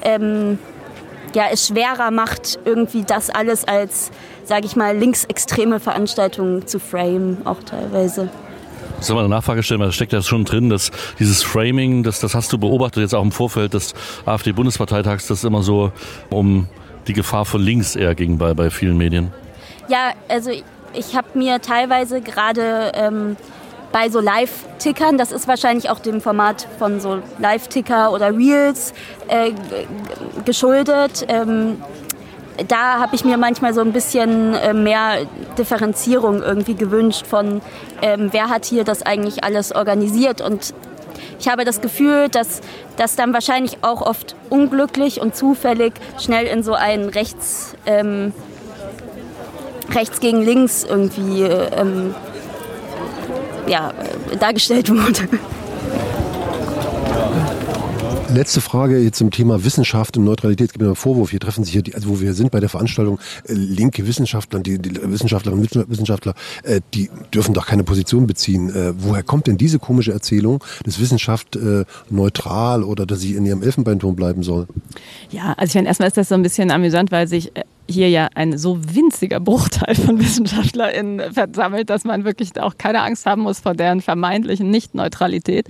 es schwerer macht, irgendwie das alles als, sage ich mal, linksextreme Veranstaltungen zu framen, auch teilweise. Soll man eine Nachfrage stellen, weil da steckt ja schon drin, dass dieses Framing, das hast du beobachtet jetzt auch im Vorfeld des AfD-Bundesparteitags, das immer so um die Gefahr von links eher ging bei vielen Medien. Ja, also ich habe mir teilweise gerade bei so Live-Tickern, das ist wahrscheinlich auch dem Format von so Live-Ticker oder Reels geschuldet, da habe ich mir manchmal so ein bisschen mehr Differenzierung irgendwie gewünscht von, wer hat hier das eigentlich alles organisiert. Und ich habe das Gefühl, dass das dann wahrscheinlich auch oft unglücklich und zufällig schnell in so einen rechts gegen links irgendwie dargestellt wurde. Letzte Frage jetzt zum Thema Wissenschaft und Neutralität. Es gibt einen Vorwurf, hier treffen sich hier, also wo wir sind bei der Veranstaltung, linke Wissenschaftler, die Wissenschaftlerinnen und Wissenschaftler, die dürfen doch keine Position beziehen. Woher kommt denn diese komische Erzählung, dass Wissenschaft neutral oder dass sie in ihrem Elfenbeinturm bleiben soll? Ja, also ich meine, erstmal ist das so ein bisschen amüsant, weil sich hier ja ein so winziger Bruchteil von WissenschaftlerInnen versammelt, dass man wirklich auch keine Angst haben muss vor deren vermeintlichen Nicht-Neutralität.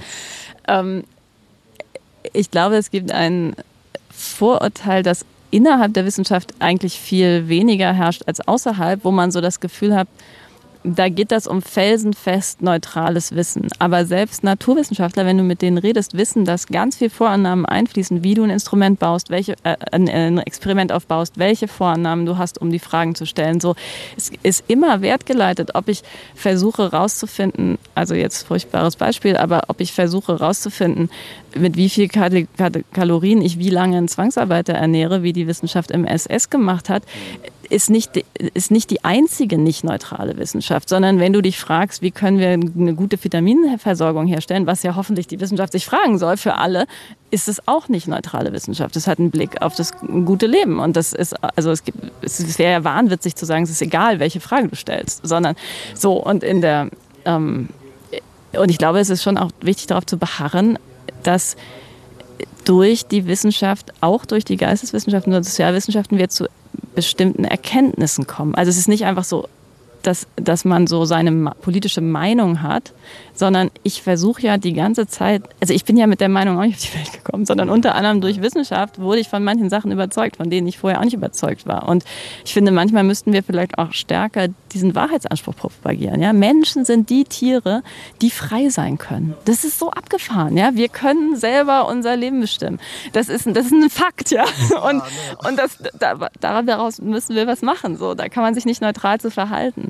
Ich glaube, es gibt ein Vorurteil, das innerhalb der Wissenschaft eigentlich viel weniger herrscht als außerhalb, wo man so das Gefühl hat, da geht das um felsenfest neutrales Wissen. Aber selbst Naturwissenschaftler, wenn du mit denen redest, wissen, dass ganz viel Vorannahmen einfließen, wie du ein Instrument baust, ein Experiment aufbaust, welche Vorannahmen du hast, um die Fragen zu stellen. So, es ist immer wertgeleitet, ob ich versuche rauszufinden, also jetzt furchtbares Beispiel, aber ob ich versuche rauszufinden, mit wie viel Kalorien ich wie lange einen Zwangsarbeiter ernähre, wie die Wissenschaft im SS gemacht hat, ist nicht die einzige nicht neutrale Wissenschaft, sondern wenn du dich fragst, wie können wir eine gute Vitaminversorgung herstellen, was ja hoffentlich die Wissenschaft sich fragen soll für alle, ist es auch nicht neutrale Wissenschaft. Es hat einen Blick auf das gute Leben und das ist, also es wäre ja wahnwitzig zu sagen, es ist egal, welche Frage du stellst, sondern so und und ich glaube, es ist schon auch wichtig, darauf zu beharren, dass durch die Wissenschaft, auch durch die Geisteswissenschaften und Sozialwissenschaften, wir zu bestimmten Erkenntnissen kommen. Also es ist nicht einfach so, dass man so seine politische Meinung hat, sondern ich versuche ja die ganze Zeit, also ich bin ja mit der Meinung auch nicht auf die Welt gekommen, sondern unter anderem durch Wissenschaft wurde ich von manchen Sachen überzeugt, von denen ich vorher auch nicht überzeugt war. Und ich finde, manchmal müssten wir vielleicht auch stärker diesen Wahrheitsanspruch propagieren. Ja? Menschen sind die Tiere, die frei sein können. Das ist so abgefahren. Ja? Wir können selber unser Leben bestimmen. Das ist ein Fakt. Ja? Und daraus müssen wir was machen. So, da kann man sich nicht neutral zu verhalten.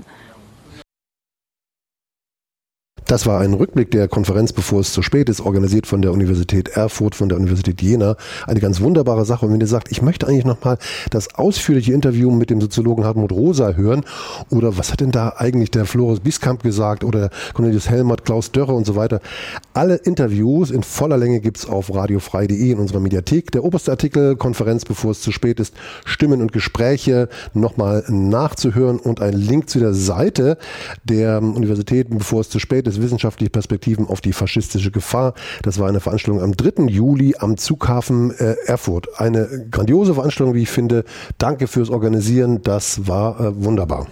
Das war ein Rückblick der Konferenz, bevor es zu spät ist, organisiert von der Universität Erfurt, von der Universität Jena. Eine ganz wunderbare Sache. Und wenn ihr sagt, ich möchte eigentlich nochmal das ausführliche Interview mit dem Soziologen Hartmut Rosa hören, oder was hat denn da eigentlich der Floris Bieskamp gesagt, oder Cornelius Helmert, Klaus Dörrer und so weiter. Alle Interviews in voller Länge gibt's auf radiofrei.de in unserer Mediathek. Der oberste Artikel, Konferenz, bevor es zu spät ist, Stimmen und Gespräche nochmal nachzuhören und ein Link zu der Seite der Universität, bevor es zu spät ist, wissenschaftliche Perspektiven auf die faschistische Gefahr. Das war eine Veranstaltung am 3. Juli am Zughafen Erfurt. Eine grandiose Veranstaltung, wie ich finde. Danke fürs Organisieren. Das war wunderbar.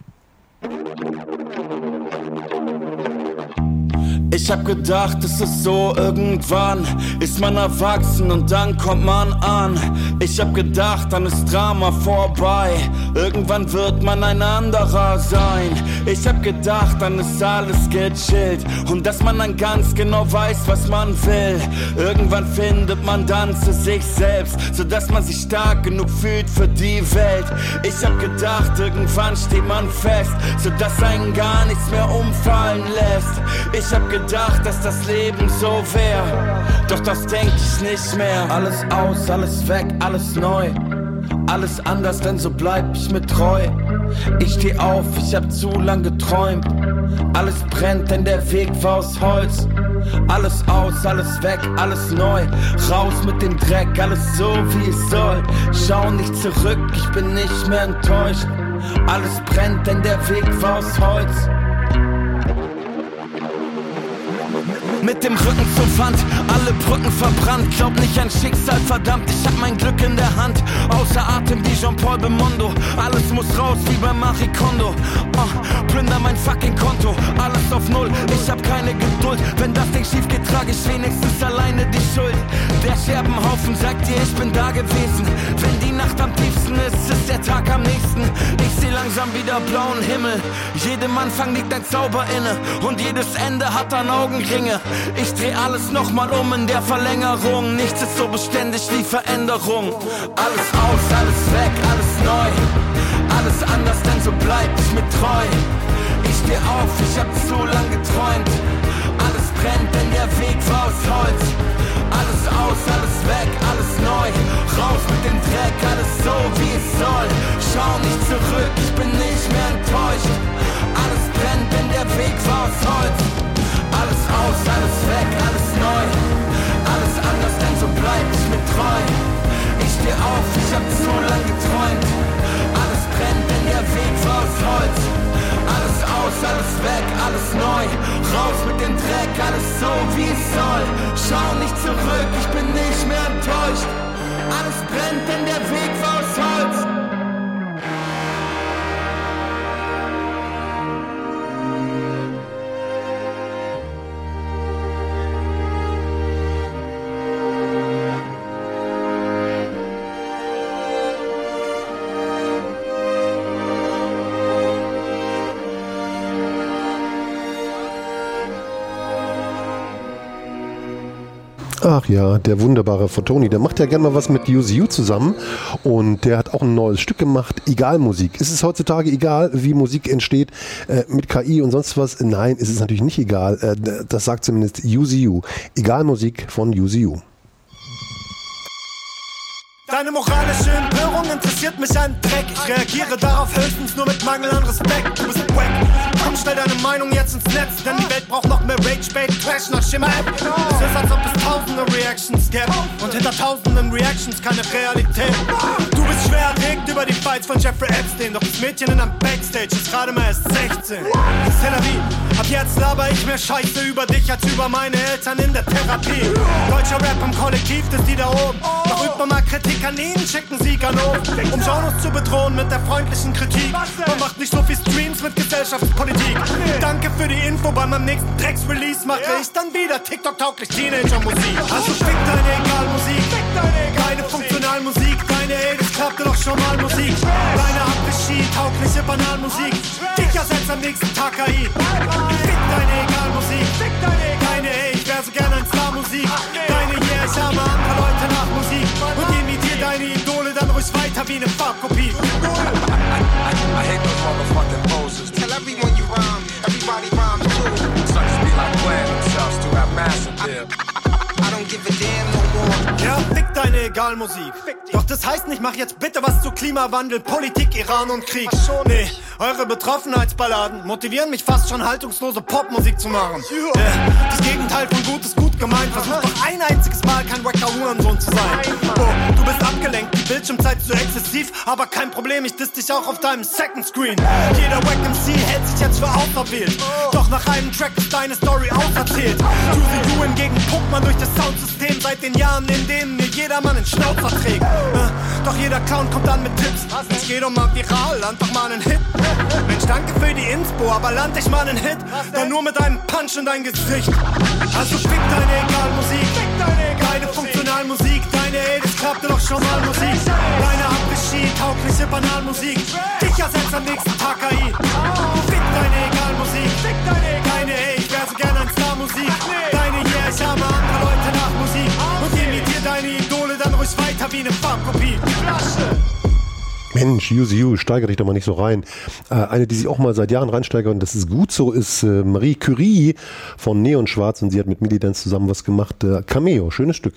Ich hab gedacht, es ist so, irgendwann ist man erwachsen und dann kommt man an. Ich hab gedacht, dann ist Drama vorbei, irgendwann wird man ein anderer sein. Ich hab gedacht, dann ist alles gechillt und dass man dann ganz genau weiß, was man will. Irgendwann findet man dann zu sich selbst, sodass man sich stark genug fühlt für die Welt. Ich hab gedacht, irgendwann steht man fest, sodass einen gar nichts mehr umfallen lässt. Ich hab gedacht, dass das Leben so wär, doch das denk ich nicht mehr. Alles aus, alles weg, alles neu, alles anders, denn so bleib ich mir treu. Ich steh auf, ich hab zu lang geträumt. Alles brennt, denn der Weg war aus Holz. Alles aus, alles weg, alles neu. Raus mit dem Dreck, alles so wie es soll. Schau nicht zurück, ich bin nicht mehr enttäuscht. Alles brennt, denn der Weg war aus Holz. Mit dem Rücken zur Wand, alle Brücken verbrannt. Glaub nicht an Schicksal, verdammt, ich hab mein Glück in der Hand. Außer Atem wie Jean-Paul Belmondo. Alles muss raus wie bei Marie Kondo. Plünder mein fucking Konto, alles auf Null. Ich hab keine Geduld, wenn das Ding schief geht, trage ich wenigstens alleine die Schuld. Der Scherbenhaufen sagt dir, ich bin da gewesen. Wenn die Nacht am tiefsten ist, ist der Tag am nächsten. Ich seh langsam wieder blauen Himmel. Jedem Anfang liegt ein Zauber inne und jedes Ende hat dann Augenringe. Ich dreh alles nochmal um in der Verlängerung. Nichts ist so beständig wie Veränderung. Alles aus, alles weg, alles neu. Alles anders, denn so bleib ich mir treu. Ich steh auf, ich hab zu lang geträumt. Alles brennt, denn der Weg war aus Holz. Alles aus, alles weg, alles neu. Raus mit dem Dreck, alles so wie es soll. Schau nicht zurück, ich bin nicht mehr enttäuscht. Alles brennt, denn der Weg war aus Holz. Alles aus, alles weg, alles neu. Alles anders, denn so bleib ich mir treu. Ich steh auf, ich hab zu lang geträumt. Alles brennt, denn der Weg war aus Holz. Alles aus, alles weg, alles neu. Raus mit dem Dreck, alles so wie es soll. Schau nicht zurück, ich bin nicht mehr enttäuscht. Alles brennt, denn der Weg war aus Holz. Ach ja, der wunderbare Fotoni, der macht ja gerne mal was mit Use You zusammen und der hat auch ein neues Stück gemacht, Egal Musik. Ist es heutzutage egal, wie Musik entsteht mit KI und sonst was? Nein, ist es natürlich nicht egal. Das sagt zumindest Use You. Egal Musik von Use You. Deine moralische Empörung interessiert mich ein Dreck. Ich reagiere darauf höchstens nur mit Mangel an Respekt. Du bist wack. Komm, stell deine Meinung jetzt ins Netz, denn die Welt braucht noch mehr Rage-Bait, Trash nach Schema-App. Es ist, als ob es tausende Reactions gäbe und hinter tausenden Reactions keine Realität. Du bist schwer erregt über die Fights von Jeffrey Epstein, doch das Mädchen in einem Backstage ist gerade mal erst 16. Das ist Tel Aviv. Ab jetzt laber ich mehr Scheiße über dich als über meine Eltern in der Therapie. Deutscher Rap im Kollektiv, das die da oben. Doch übt man mal Kritik an ihnen, schicken sie Ganoven. Um Genres zu bedrohen mit der freundlichen Kritik. Man macht nicht so viel Streams mit Gesellschaftspolitik. Danke für die Info, bei meinem nächsten Drecks-Release mache ich dann wieder TikTok-tauglich Teenager-Musik. Also fick deine Egal-Musik, keine Funktionalmusik, deine das klappte doch schon mal Musik. Deine Abregie-taugliche Banalmusik, dich ersetzt am nächsten Tag KI. Fick deine Egal-Musik, deine ich wär so gerne ein Star-Musik. Deine ich habe andere Leute nach Musik und imitier deine Idole dann ruhig weiter wie eine Farbkopie. I hate those motherfucking poses. Tell everyone you rhyme, everybody rhymes too. Suckers be like playing themselves to have mass appeal. I don't give a damn no more. Ja, fick deine Egal-Musik. Doch das heißt nicht, mach jetzt bitte was zu Klimawandel, Politik, Iran und Krieg. Nee, eure Betroffenheitsballaden motivieren mich fast schon haltungslose Popmusik zu machen. Das Gegenteil von gut ist gut gemeint. Versuch doch ein einziges Mal kein wacker Hurensohn zu sein. Oh, du bist abgelenkt, die Bildschirmzeit ist so exzessiv, aber kein Problem, ich diss dich auch auf deinem Second Screen. Jeder Wack MC hält sich jetzt für auserwählt. Doch nach einem Track ist deine Story auserzählt. Use You hingegen pumpt man durch das Soundsystem seit den Jahren, in denen mir jedermann den Schnauzer trägt. Doch jeder Clown kommt dann mit Tipps. Es geht doch mal viral, land doch mal einen Hit. Mensch, danke für die Inspo, aber land dich mal einen Hit. Dann nur mit einem Punch in dein Gesicht. Also fick deine Egal-Musik, keine Funktionalmusik, deine das klappte doch schon mal Musik. Deine Abregie-taugliche Banalmusik, dich ersetzt am nächsten Tag KI. Fick deine Egal-Musik, deine ich wär so gerne ein Star-Musik. Deine ich habe andere Leute nach Musik und imitier deine Idole dann ruhig weiter wie eine Farbkopie. Mensch, Use You, steigere dich doch mal nicht so rein. Eine, die sich auch mal seit Jahren reinsteigert, und das ist gut so, ist Marie Curie von Neon Schwarz und sie hat mit Milidance zusammen was gemacht. Cameo, schönes Stück.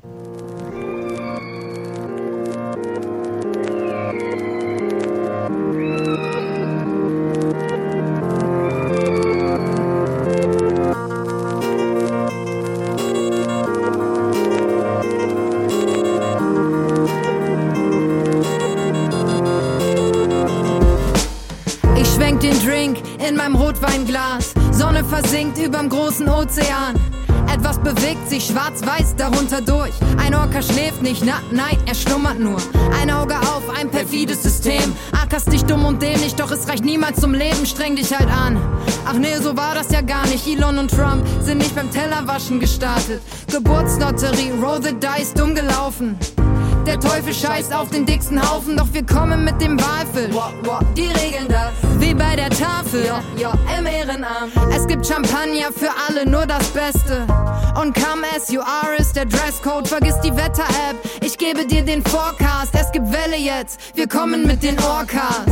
Rotweinglas, Sonne versinkt überm großen Ozean. Etwas bewegt sich schwarz-weiß darunter durch. Ein Orca schläft nicht, nein, er schlummert nur. Ein Auge auf, ein perfides System. Ackerst dich dumm und dämlich, doch es reicht niemals zum Leben. Streng dich halt an. Ach nee, so war das ja gar nicht. Elon und Trump sind nicht beim Tellerwaschen gestartet. Geburtslotterie, roll the dice, dumm gelaufen. Der Teufel scheißt auf den dicksten Haufen, doch wir kommen mit dem Walfisch. Die regeln das, wie bei der Tafel, ja, im Ehrenamt. Es gibt Champagner für alle, nur das Beste. Und come as you are ist der Dresscode, vergiss die Wetter-App, ich gebe dir den Forecast. Es gibt Welle jetzt, wir kommen mit den Orcas.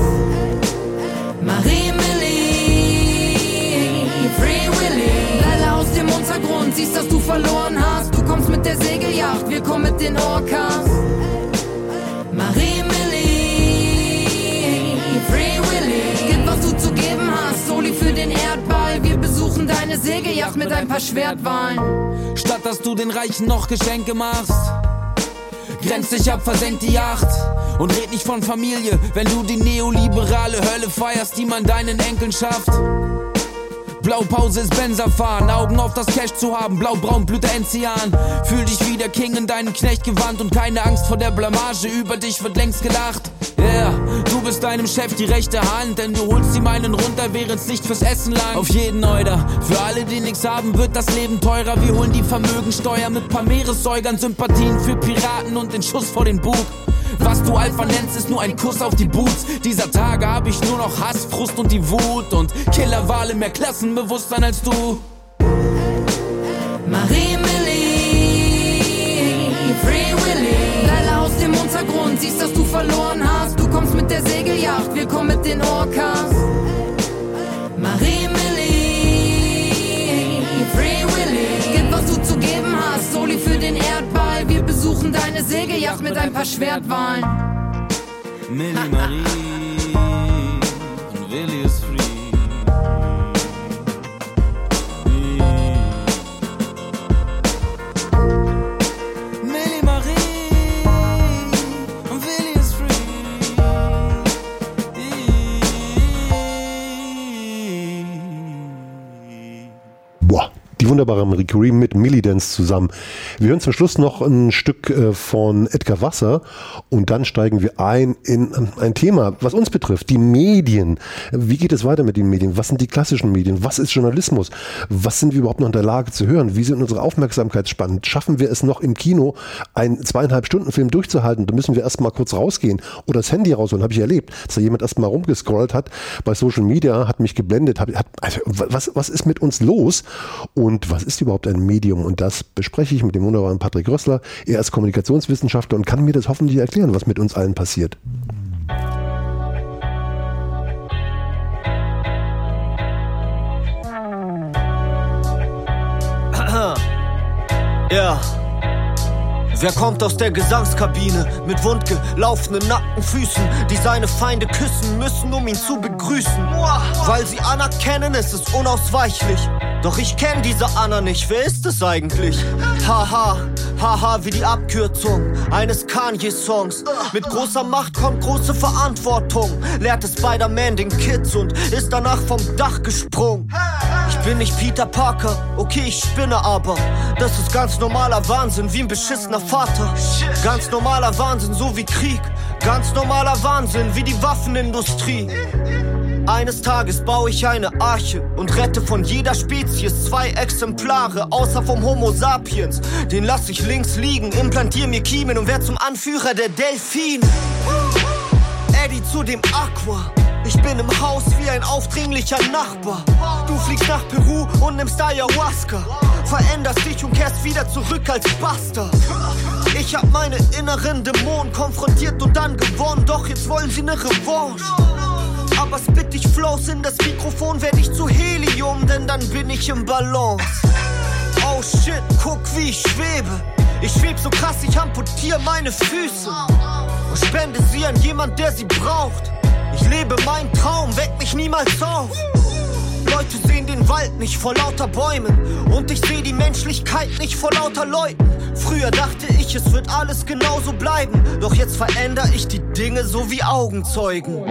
Marie-Millie, Free Willy. Welle aus dem Untergrund, siehst, dass du verloren hast. Du kommst mit der Segelyacht, wir kommen mit den Orcas. Marie-Millie, Free Willy. Gib, was du zu geben hast, Soli für den Erdball. Wir besuchen deine Segelyacht mit ein paar Schwertwahlen. Statt dass du den Reichen noch Geschenke machst, grenz dich ab, versenk die Yacht. Und red nicht von Familie, wenn du die neoliberale Hölle feierst, die man deinen Enkeln schafft. Blaupause ist Benzafahren, Augen auf das Cash zu haben, blau-braun blüht der Enzian. Fühl dich wie der King in deinem Knechtgewand und keine Angst vor der Blamage, über dich wird längst gelacht. Yeah, du bist deinem Chef die rechte Hand, denn du holst ihm einen runter, während's nicht fürs Essen lang. Auf jeden Euder, für alle, die nix haben, wird das Leben teurer. Wir holen die Vermögensteuer mit paar Meeressäugern, Sympathien für Piraten und den Schuss vor den Bug. Was du Alpha nennst, ist nur ein Kuss auf die Boots. Dieser Tage hab ich nur noch Hass, Frust und die Wut und Killerwale, mehr Klassenbewusstsein als du. Marie-Millie, und siehst, dass du verloren hast. Du kommst mit der Segelyacht, wir kommen mit den Orcas. Marie Milli, Free Willy, gib was du zu geben hast, Soli für den Erdball. Wir besuchen deine Segelyacht mit ein paar Schwertwahlen. Milli Marie und Willi ist free. Milli Marie und Willi ist free. Boah, die wunderbare Marie Curie mit Millidance zusammen. Wir hören zum Schluss noch ein Stück von Edgar Wasser und dann steigen wir ein in ein Thema, was uns betrifft, die Medien. Wie geht es weiter mit den Medien? Was sind die klassischen Medien? Was ist Journalismus? Was sind wir überhaupt noch in der Lage zu hören? Wie sind unsere Aufmerksamkeitsspannen? Schaffen wir es noch im Kino, einen 2,5-Stunden-Film durchzuhalten? Da müssen wir erst mal kurz rausgehen oder das Handy rausholen. Habe ich erlebt, dass da jemand erst mal rumgescrollt hat bei Social Media, hat mich geblendet. Also, was ist mit uns los? Und was ist überhaupt ein Medium? Und das bespreche ich mit dem wunderbaren Patrick Rössler. Er ist Kommunikationswissenschaftler und kann mir das hoffentlich erklären, was mit uns allen passiert. Ja. Wer kommt aus der Gesangskabine mit wundgelaufenen nackten Füßen, die seine Feinde küssen müssen, um ihn zu begrüßen? Weil sie anerkennen, es ist unausweichlich. Doch ich kenn diese Anna nicht, wer ist es eigentlich? Haha, haha, wie die Abkürzung eines Kanye-Songs. Mit großer Macht kommt große Verantwortung, lehrte Spider-Man den Kids und ist danach vom Dach gesprungen. Ich bin nicht Peter Parker, okay, ich spinne aber. Das ist ganz normaler Wahnsinn, wie ein beschissener Vater. Ganz normaler Wahnsinn, so wie Krieg. Ganz normaler Wahnsinn, wie die Waffenindustrie. Eines Tages baue ich eine Arche und rette von jeder Spezies 2 Exemplare, außer vom Homo sapiens. Den lass ich links liegen, implantiere mir Kiemen und werd zum Anführer der Delfine. Eddie zu dem Aqua. Ich bin im Haus wie ein aufdringlicher Nachbar. Du fliegst nach Peru und nimmst Ayahuasca. Veränderst dich und kehrst wieder zurück als Bastard. Ich hab meine inneren Dämonen konfrontiert und dann gewonnen. Doch jetzt wollen sie ne Revanche. Aber spit ich Flows in das Mikrofon, werd ich zu Helium, denn dann bin ich im Balance. Oh shit, guck wie ich schwebe. Ich schweb so krass, ich amputiere meine Füße und spende sie an jemand, der sie braucht. Ich lebe meinen Traum, weck mich niemals auf. Leute sehen den Wald nicht vor lauter Bäumen und ich seh die Menschlichkeit nicht vor lauter Leuten. Früher dachte ich, es wird alles genauso bleiben, doch jetzt verändere ich die Dinge so wie Augenzeugen.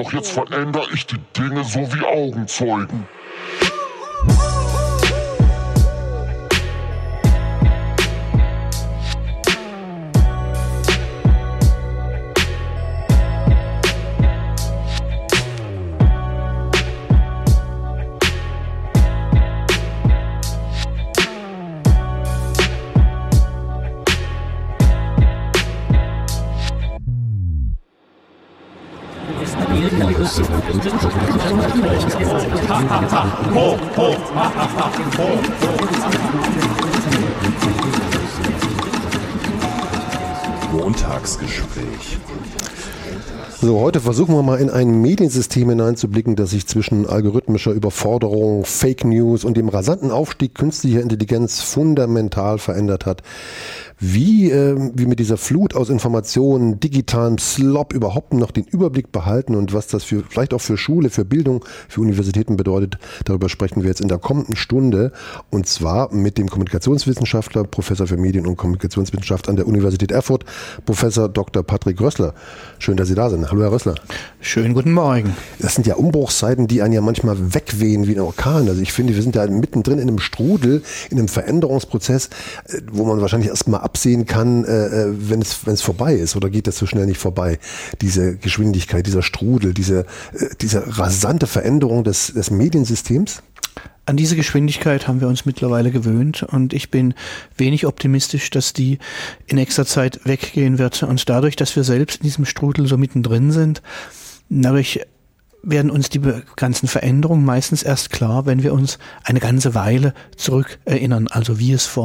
Montagsgespräch. So, heute versuchen wir mal in ein Mediensystem hineinzublicken, das sich zwischen algorithmischer Überforderung, Fake News und dem rasanten Aufstieg künstlicher Intelligenz fundamental verändert hat. Wie mit dieser Flut aus Informationen, digitalem Slop überhaupt noch den Überblick behalten und was das vielleicht auch für Schule, für Bildung, für Universitäten bedeutet, darüber sprechen wir jetzt in der kommenden Stunde und zwar mit dem Kommunikationswissenschaftler, Professor für Medien- und Kommunikationswissenschaft an der Universität Erfurt, Professor Dr. Patrick Rössler. Schön, dass Sie da sind. Hallo, Herr Rössler. Schönen guten Morgen. Das sind ja Umbruchszeiten, die einen ja manchmal wegwehen wie ein Orkan. Also ich finde, wir sind da mittendrin in einem Strudel, in einem Veränderungsprozess, wo man wahrscheinlich erstmal absehen kann, wenn es vorbei ist, oder geht das so schnell nicht vorbei? Diese Geschwindigkeit, dieser Strudel, diese rasante Veränderung des Mediensystems? An diese Geschwindigkeit haben wir uns mittlerweile gewöhnt und ich bin wenig optimistisch, dass die in nächster Zeit weggehen wird. Und dadurch, dass wir selbst in diesem Strudel so mittendrin sind, dadurch werden uns die ganzen Veränderungen meistens erst klar, wenn wir uns eine ganze Weile zurück erinnern, also wie es vor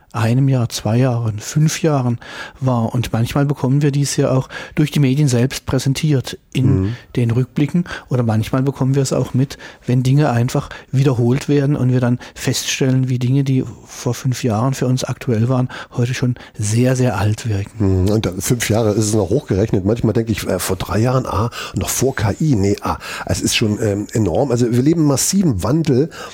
einem Jahr, 2 Jahren, 5 Jahren war. Und manchmal bekommen wir dies ja auch durch die Medien selbst präsentiert in den Rückblicken, oder manchmal bekommen wir es auch mit, wenn Dinge einfach wiederholt werden und wir dann feststellen, wie Dinge, die vor 5 Jahren für uns aktuell waren, heute schon sehr, sehr alt wirken. Und 5 Jahre ist es noch hochgerechnet. Manchmal denke ich, vor 3 Jahren, noch vor KI, es ist schon enorm. Also wir leben einen massiven Wandel